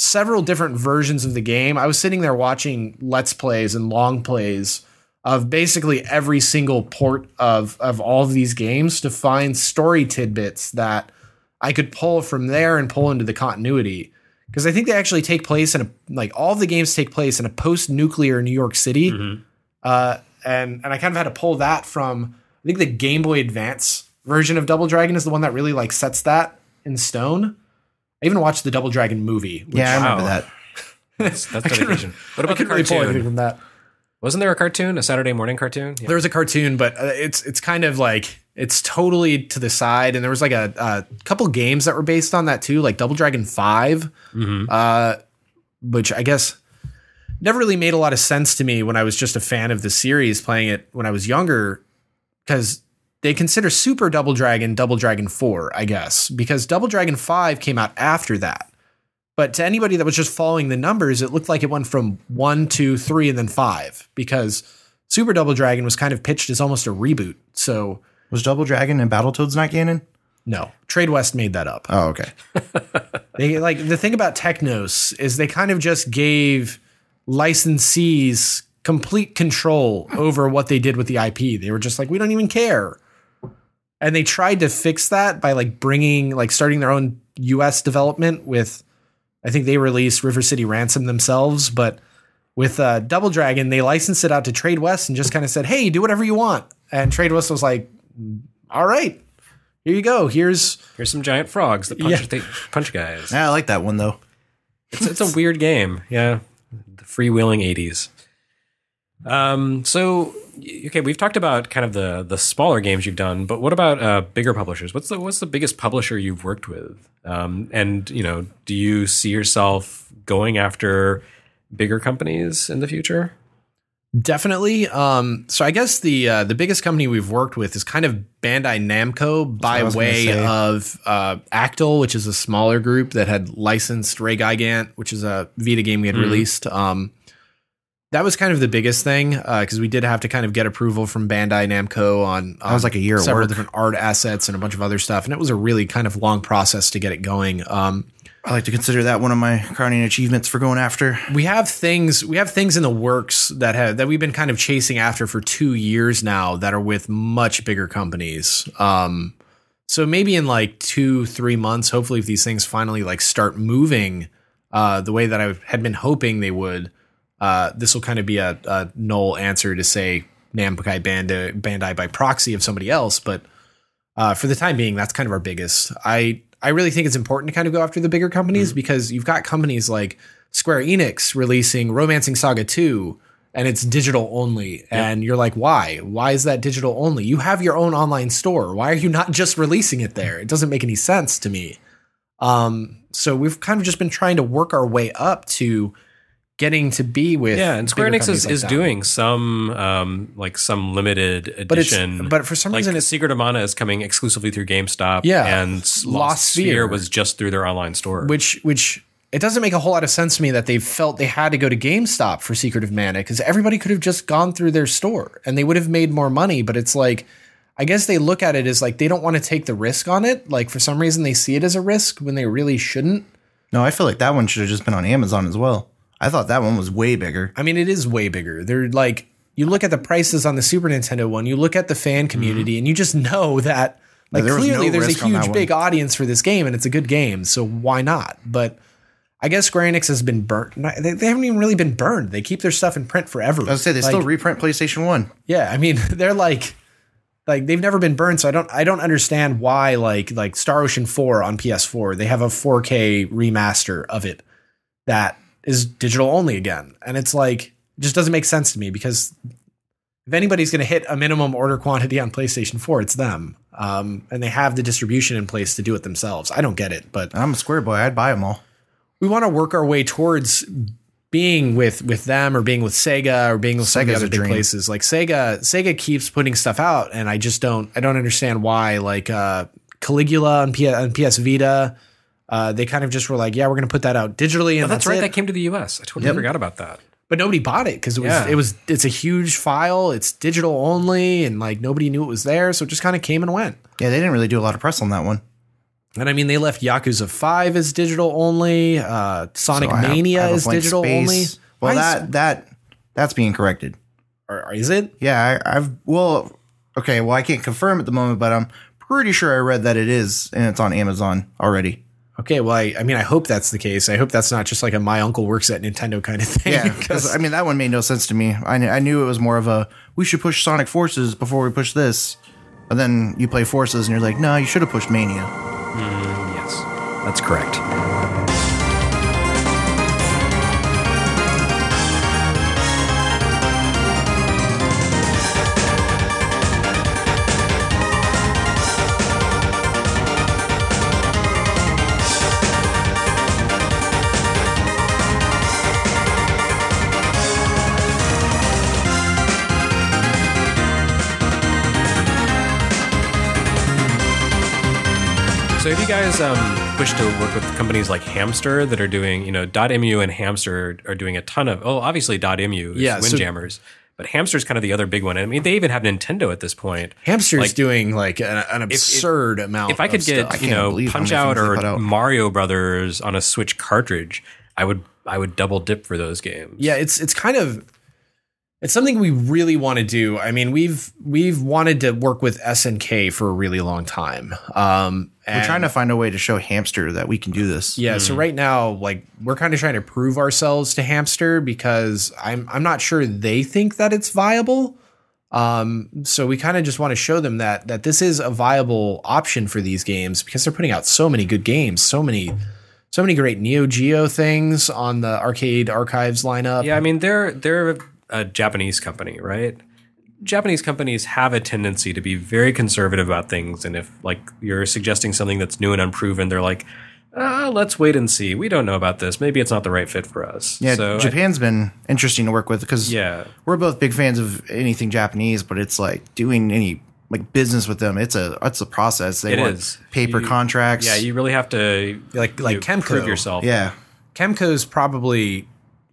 several different versions of the game. I was sitting there watching Let's Plays and long plays of basically every single port of all of these games to find story tidbits that I could pull from there and pull into the continuity. Because I think they actually take place in all of the games take place in a post-nuclear New York City. And I kind of had to pull that from, I think the Game Boy Advance version of Double Dragon is the one that really like sets that in stone. I even watched the Double Dragon movie. Yeah, I remember that. That's dedication. What about the Really pull anything cartoon? from that. Wasn't there a cartoon, a Saturday morning cartoon? Yeah. There was a cartoon, but it's kind of like it's totally to the side. And there was like a couple games that were based on that too, like Double Dragon 5, which I guess never really made a lot of sense to me when I was just a fan of the series playing it when I was younger, because they consider Super Double Dragon 4, I guess, because Double Dragon 5 came out after that. But to anybody that was just following the numbers, it looked like it went from 1, 2, 3, and then 5, because Super Double Dragon was kind of pitched as almost a reboot. So Was Double Dragon and Battletoads not canon? no, Trade West made that up. Oh, okay. They the thing about Technos is they kind of just gave licensees complete control over what they did with the IP. They were just like, we don't even care. And they tried to fix that by starting their own US development with, I think they released River City Ransom themselves, but with Double Dragon, they licensed it out to Trade West and just kind of said, hey, do whatever you want. And Trade West was like, all right, here you go. Here's some giant frogs that punch guys. Yeah, I like that one though. It's a weird game. Yeah. The freewheeling 80s. So, okay, we've talked about kind of the smaller games you've done, but what about bigger publishers? What's the biggest publisher you've worked with? And, do you see yourself going after bigger companies in the future? Definitely. So I guess the biggest company we've worked with is kind of Bandai Namco by way of Actal, which is a smaller group that had licensed Ray Gigant, which is a Vita game we had released. That was kind of the biggest thing because we did have to kind of get approval from Bandai Namco on That was like a year of several work. different art assets and a bunch of other stuff, and it was a really kind of long process to get it going. I like to consider that one of my crowning achievements for going after. We have things in the works that we've been kind of chasing after for 2 years now that are with much bigger companies. So maybe in like 2-3 months, hopefully if these things finally like start moving the way that I had been hoping they would, this will kind of be a null answer to say Namco Bandai by proxy of somebody else. But for the time being, that's kind of our biggest. I really think it's important to kind of go after the bigger companies because you've got companies like Square Enix releasing Romancing Saga 2 and it's digital only. And you're like, why? Why is that digital only? You have your own online store. Why are you not just releasing it there? It doesn't make any sense to me. So we've kind of just been trying to work our way up to getting to be with and Square bigger Enix companies is like that. doing some limited edition. But for some reason, it's Secret of Mana is coming exclusively through GameStop. Yeah. And Lost Sphere was just through their online store. which it doesn't make a whole lot of sense to me that they felt they had to go to GameStop for Secret of Mana because everybody could have just gone through their store and they would have made more money. But it's like, I guess they look at it as like they don't want to take the risk on it. Like for some reason they see it as a risk when they really shouldn't. No, I feel like that one should have just been on Amazon as well. I thought that one was way bigger. I mean, it is way bigger. They're like, you look at the prices on the Super Nintendo one, you look at the fan community, and you just know that like there was clearly no there's risk a on that huge one. big audience for this game and it's a good game. So why not? But I guess Square Enix has been burnt. They haven't even really been burned. They keep their stuff in print forever. I was gonna say they still reprint PlayStation 1. Yeah, I mean, they're like they've never been burned, so I don't understand why like Star Ocean 4 on PS4, they have a 4K remaster of it that is digital only again. And it's like, it just doesn't make sense to me because if anybody's going to hit a minimum order quantity on PlayStation 4, it's them. And they have the distribution in place to do it themselves. I don't get it, but I'm a Square boy. I'd buy them all. we want to work our way towards being with them or being with Sega or being with some of the Sega's other a big dream. places. Like Sega keeps putting stuff out and I don't understand why. Like Caligula on PS Vita, they kind of just were like, yeah, we're going to put that out digitally. And that's right. it. That came to the US. I totally forgot about that. But nobody bought it because it's a huge file. It's digital only and like nobody knew it was there. So it just kind of came and went. Yeah, they didn't really do a lot of press on that one. And I mean, they left Yakuza 5 as digital only. Sonic So I Mania have a is blank digital space. only. Well, that's being corrected. Or is it? Yeah, okay. Well, I can't confirm at the moment, but I'm pretty sure I read that it is, and it's on Amazon already. Okay, well, I mean, I hope that's the case. I hope that's not just like a my uncle works at Nintendo kind of thing. Yeah, because I mean that one made no sense to me. I knew it was more of a we should push Sonic Forces before we push this, but then you play Forces and you're like, no, you should have pushed Mania. Yes, that's correct. So have you guys pushed to work with companies like Hamster that are doing, .mu and Hamster are doing a ton of, obviously .mu is Windjammers, but Hamster's kind of the other big one. I mean, they even have Nintendo at this point. Hamster's doing like an absurd amount. If I could get, Punch Out or Mario Brothers on a Switch cartridge, I would double dip for those games. Yeah, it's kind of... It's something we really want to do. I mean, we've wanted to work with SNK for a really long time. We're trying to find a way to show Hamster that we can do this. Yeah. So right now, like, we're kind of trying to prove ourselves to Hamster because I'm not sure they think that it's viable. So we kind of just want to show them that this is a viable option for these games because they're putting out so many good games, so many great Neo Geo things on the Arcade Archives lineup. Yeah, I mean, they're a Japanese company, right? Japanese companies have a tendency to be very conservative about things, and if like you're suggesting something that's new and unproven, they're like, let's wait and see. We don't know about this. Maybe it's not the right fit for us. Yeah, so Japan's been interesting to work with because we're both big fans of anything Japanese, but it's like doing any like business with them. It's a process. They want paper contracts. Yeah, you really have to like Kemco. Prove yourself. Yeah, Kemco's probably,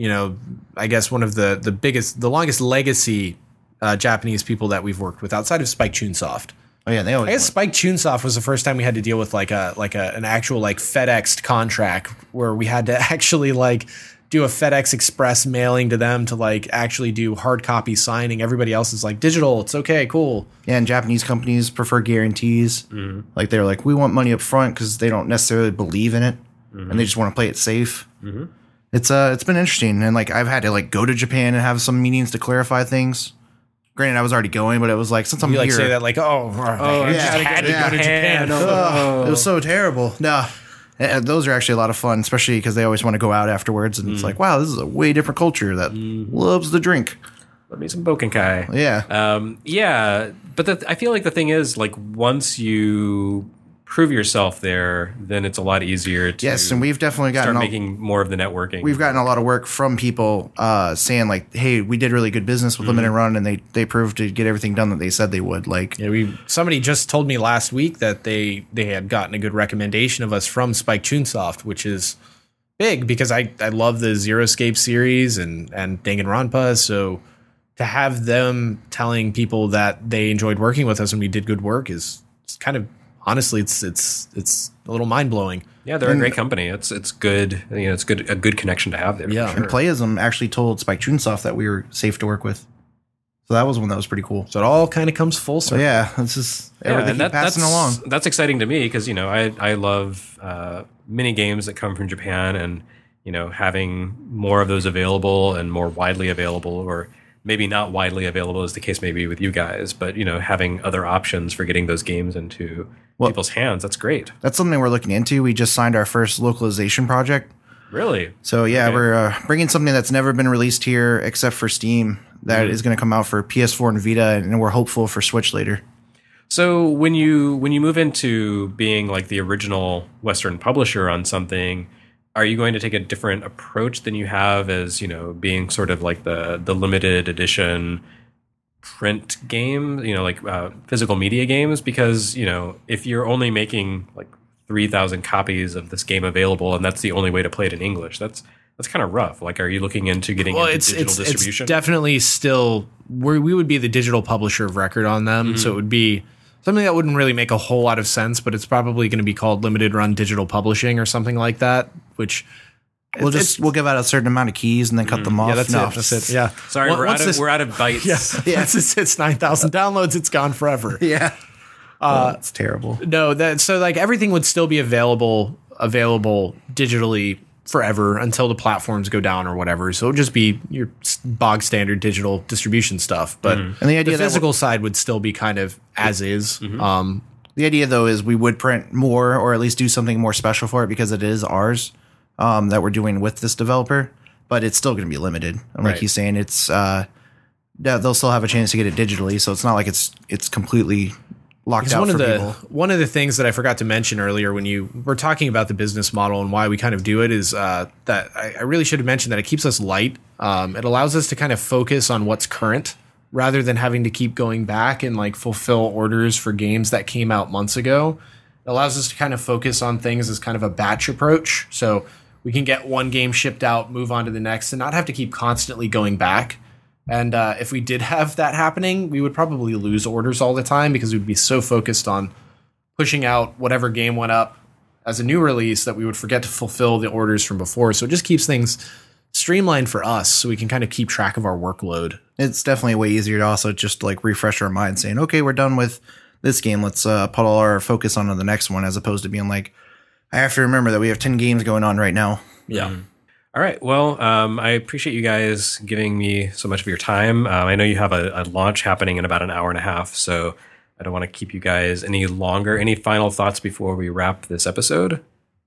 I guess one of the longest legacy Japanese people that we've worked with outside of Spike Chunsoft. Oh yeah, I guess Spike Chunsoft was the first time we had to deal with an actual like FedEx contract where we had to actually like do a FedEx Express mailing to them to like actually do hard copy signing. Everybody else is like digital. It's okay, cool. Yeah, and Japanese companies prefer guarantees. Like they're like, we want money up front because they don't necessarily believe in it and they just want to play it safe. It's been interesting, and like I've had to like go to Japan and have some meetings to clarify things. Granted, I was already going, but it was like since I'm you like here, say that like I just had to go to Japan. It was so terrible. No, those are actually a lot of fun, especially because they always want to go out afterwards, and it's like, wow, this is a way different culture that loves the drink. Let me some Bokenkai. Yeah, but I feel like the thing is like once you prove yourself there, then it's a lot easier to and we've definitely gotten start making more of the networking. We've gotten a lot of work from people saying like, hey, we did really good business with Limited Run, and they proved to get everything done that they said they would. Like, somebody just told me last week that they had gotten a good recommendation of us from Spike Chunsoft, which is big because I love the Zero Escape series and Danganronpa, so to have them telling people that they enjoyed working with us and we did good work is kind of, honestly, it's a little mind blowing. Yeah, they're a great company. It's good. It's good, a good connection to have there. Yeah, and Playism actually told Spike Chunsoft that we were safe to work with. So that was one that was pretty cool. So it all kind of comes full circle. So yeah, it's just everything passing along. That's exciting to me because I love mini games that come from Japan, and having more of those available and more widely available, or maybe not widely available as the case may be with you guys, but having other options for getting those games into people's hands, that's great. That's something we're looking into. We just signed our first localization project. Really? So yeah, we're bringing something that's never been released here except for Steam that is going to come out for PS4 and Vita, and we're hopeful for Switch later. So when you move into being like the original Western publisher on something, are you going to take a different approach than you have as, being sort of like the limited edition print game, like physical media games? Because, if you're only making like 3,000 copies of this game available and that's the only way to play it in English, that's kind of rough. Like, are you looking into getting into digital distribution? It's definitely still, we would be the digital publisher of record on them. So it would be something that wouldn't really make a whole lot of sense, but it's probably going to be called limited run digital publishing or something like that, which We'll give out a certain amount of keys and then cut them off. Yeah, that's it. Yeah. Sorry, we're out of bytes. Yeah. Once this hits 9,000 downloads, it's gone forever. Yeah. It's terrible. No, so like everything would still be available digitally forever until the platforms go down or whatever. So it'll just be your bog standard digital distribution stuff. But And the idea the physical side would still be kind of as is. The idea though is we would print more or at least do something more special for it because it is ours that we're doing with this developer, but it's still going to be limited. And like he's saying, it's they'll still have a chance to get it digitally. So it's not like it's completely locked out for people. One of the things that I forgot to mention earlier when you were talking about the business model and why we kind of do it is that I really should have mentioned that it keeps us light. It allows us to kind of focus on what's current rather than having to keep going back and like fulfill orders for games that came out months ago. It allows us to kind of focus on things as kind of a batch approach. So we can get one game shipped out, move on to the next, and not have to keep constantly going back. And if we did have that happening, we would probably lose orders all the time because we'd be so focused on pushing out whatever game went up as a new release that we would forget to fulfill the orders from before. So it just keeps things streamlined for us so we can kind of keep track of our workload. It's definitely way easier to also just like refresh our mind saying, okay, we're done with this game. Let's put all our focus on the next one as opposed to being like, I have to remember that we have 10 games going on right now. Yeah. All right. Well, I appreciate you guys giving me so much of your time. I know you have a launch happening in about an hour and a half, so I don't want to keep you guys any longer. Any final thoughts before we wrap this episode?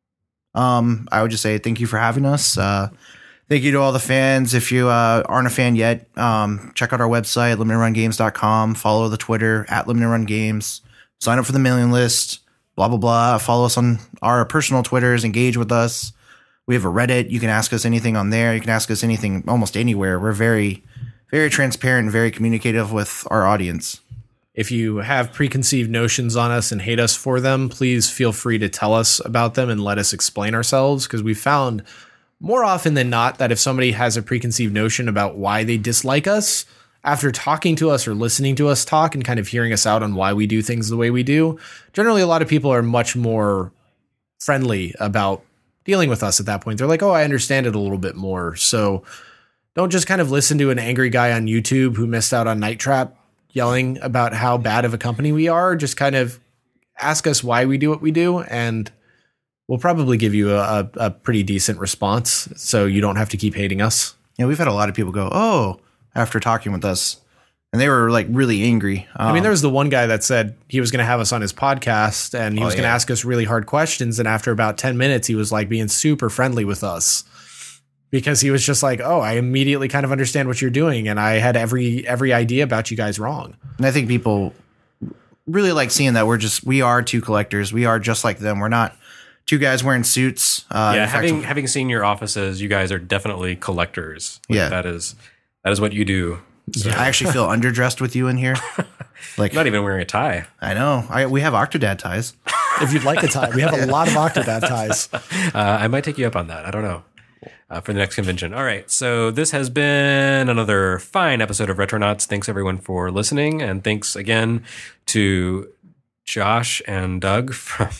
I would just say thank you for having us. Thank you to all the fans. If you aren't a fan yet, check out our website, limitedrungames.com. Follow the Twitter @limitedrungames. Sign up for the mailing list, blah, blah, blah. Follow us on our personal Twitters. Engage with us. We have a Reddit. You can ask us anything on there. You can ask us anything almost anywhere. We're very, very transparent and very communicative with our audience. If you have preconceived notions on us and hate us for them, please feel free to tell us about them and let us explain ourselves, because we found more often than not that if somebody has a preconceived notion about why they dislike us, after talking to us or listening to us talk and kind of hearing us out on why we do things the way we do, generally a lot of people are much more friendly about dealing with us at that point. They're like, oh, I understand it a little bit more. So don't just kind of listen to an angry guy on YouTube who missed out on Night Trap yelling about how bad of a company we are. Just kind of ask us why we do what we do, and we'll probably give you a pretty decent response so you don't have to keep hating us. Yeah, we've had a lot of people go, oh, after talking with us, and they were like really angry. I mean, there was the one guy that said he was going to have us on his podcast and he was going to ask us really hard questions. And after about 10 minutes, he was like being super friendly with us because he was just like, oh, I immediately kind of understand what you're doing. And I had every idea about you guys wrong. And I think people really like seeing that we are two collectors. We are just like them. We're not two guys wearing suits. Having seen your offices, you guys are definitely collectors. That is what you do. So. I actually feel underdressed with you in here. Like not even wearing a tie. I know. We have Octodad ties. If you'd like a tie, we have a lot of Octodad ties. I might take you up on that. I don't know. For the next convention. All right. So this has been another fine episode of Retronauts. Thanks everyone for listening. And thanks again to Josh and Douglas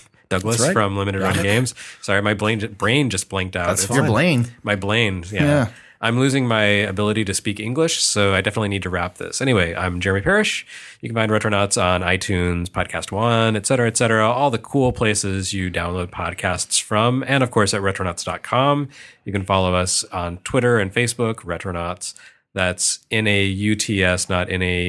from Limited Run Games. Sorry, my brain just blanked out. That's your Blaine. My Blaine. Yeah. I'm losing my ability to speak English, so I definitely need to wrap this. Anyway, I'm Jeremy Parrish. You can find Retronauts on iTunes, Podcast One, et cetera, all the cool places you download podcasts from, and of course at retronauts.com. You can follow us on Twitter and Facebook, Retronauts. That's NAUTS, not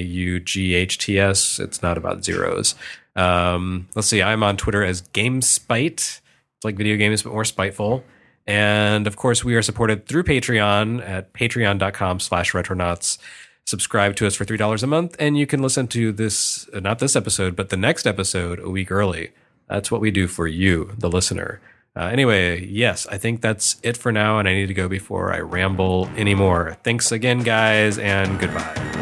NAUGHTS. It's not about zeros. Let's see, I'm on Twitter as GameSpite. It's like video games, but more spiteful. And of course, we are supported through Patreon at patreon.com/retronauts. Subscribe to us for $3 a month, and you can listen to this, not this episode, but the next episode a week early. That's what we do for you, the listener. Anyway, yes, I think that's it for now, and I need to go before I ramble anymore. Thanks again, guys, and goodbye.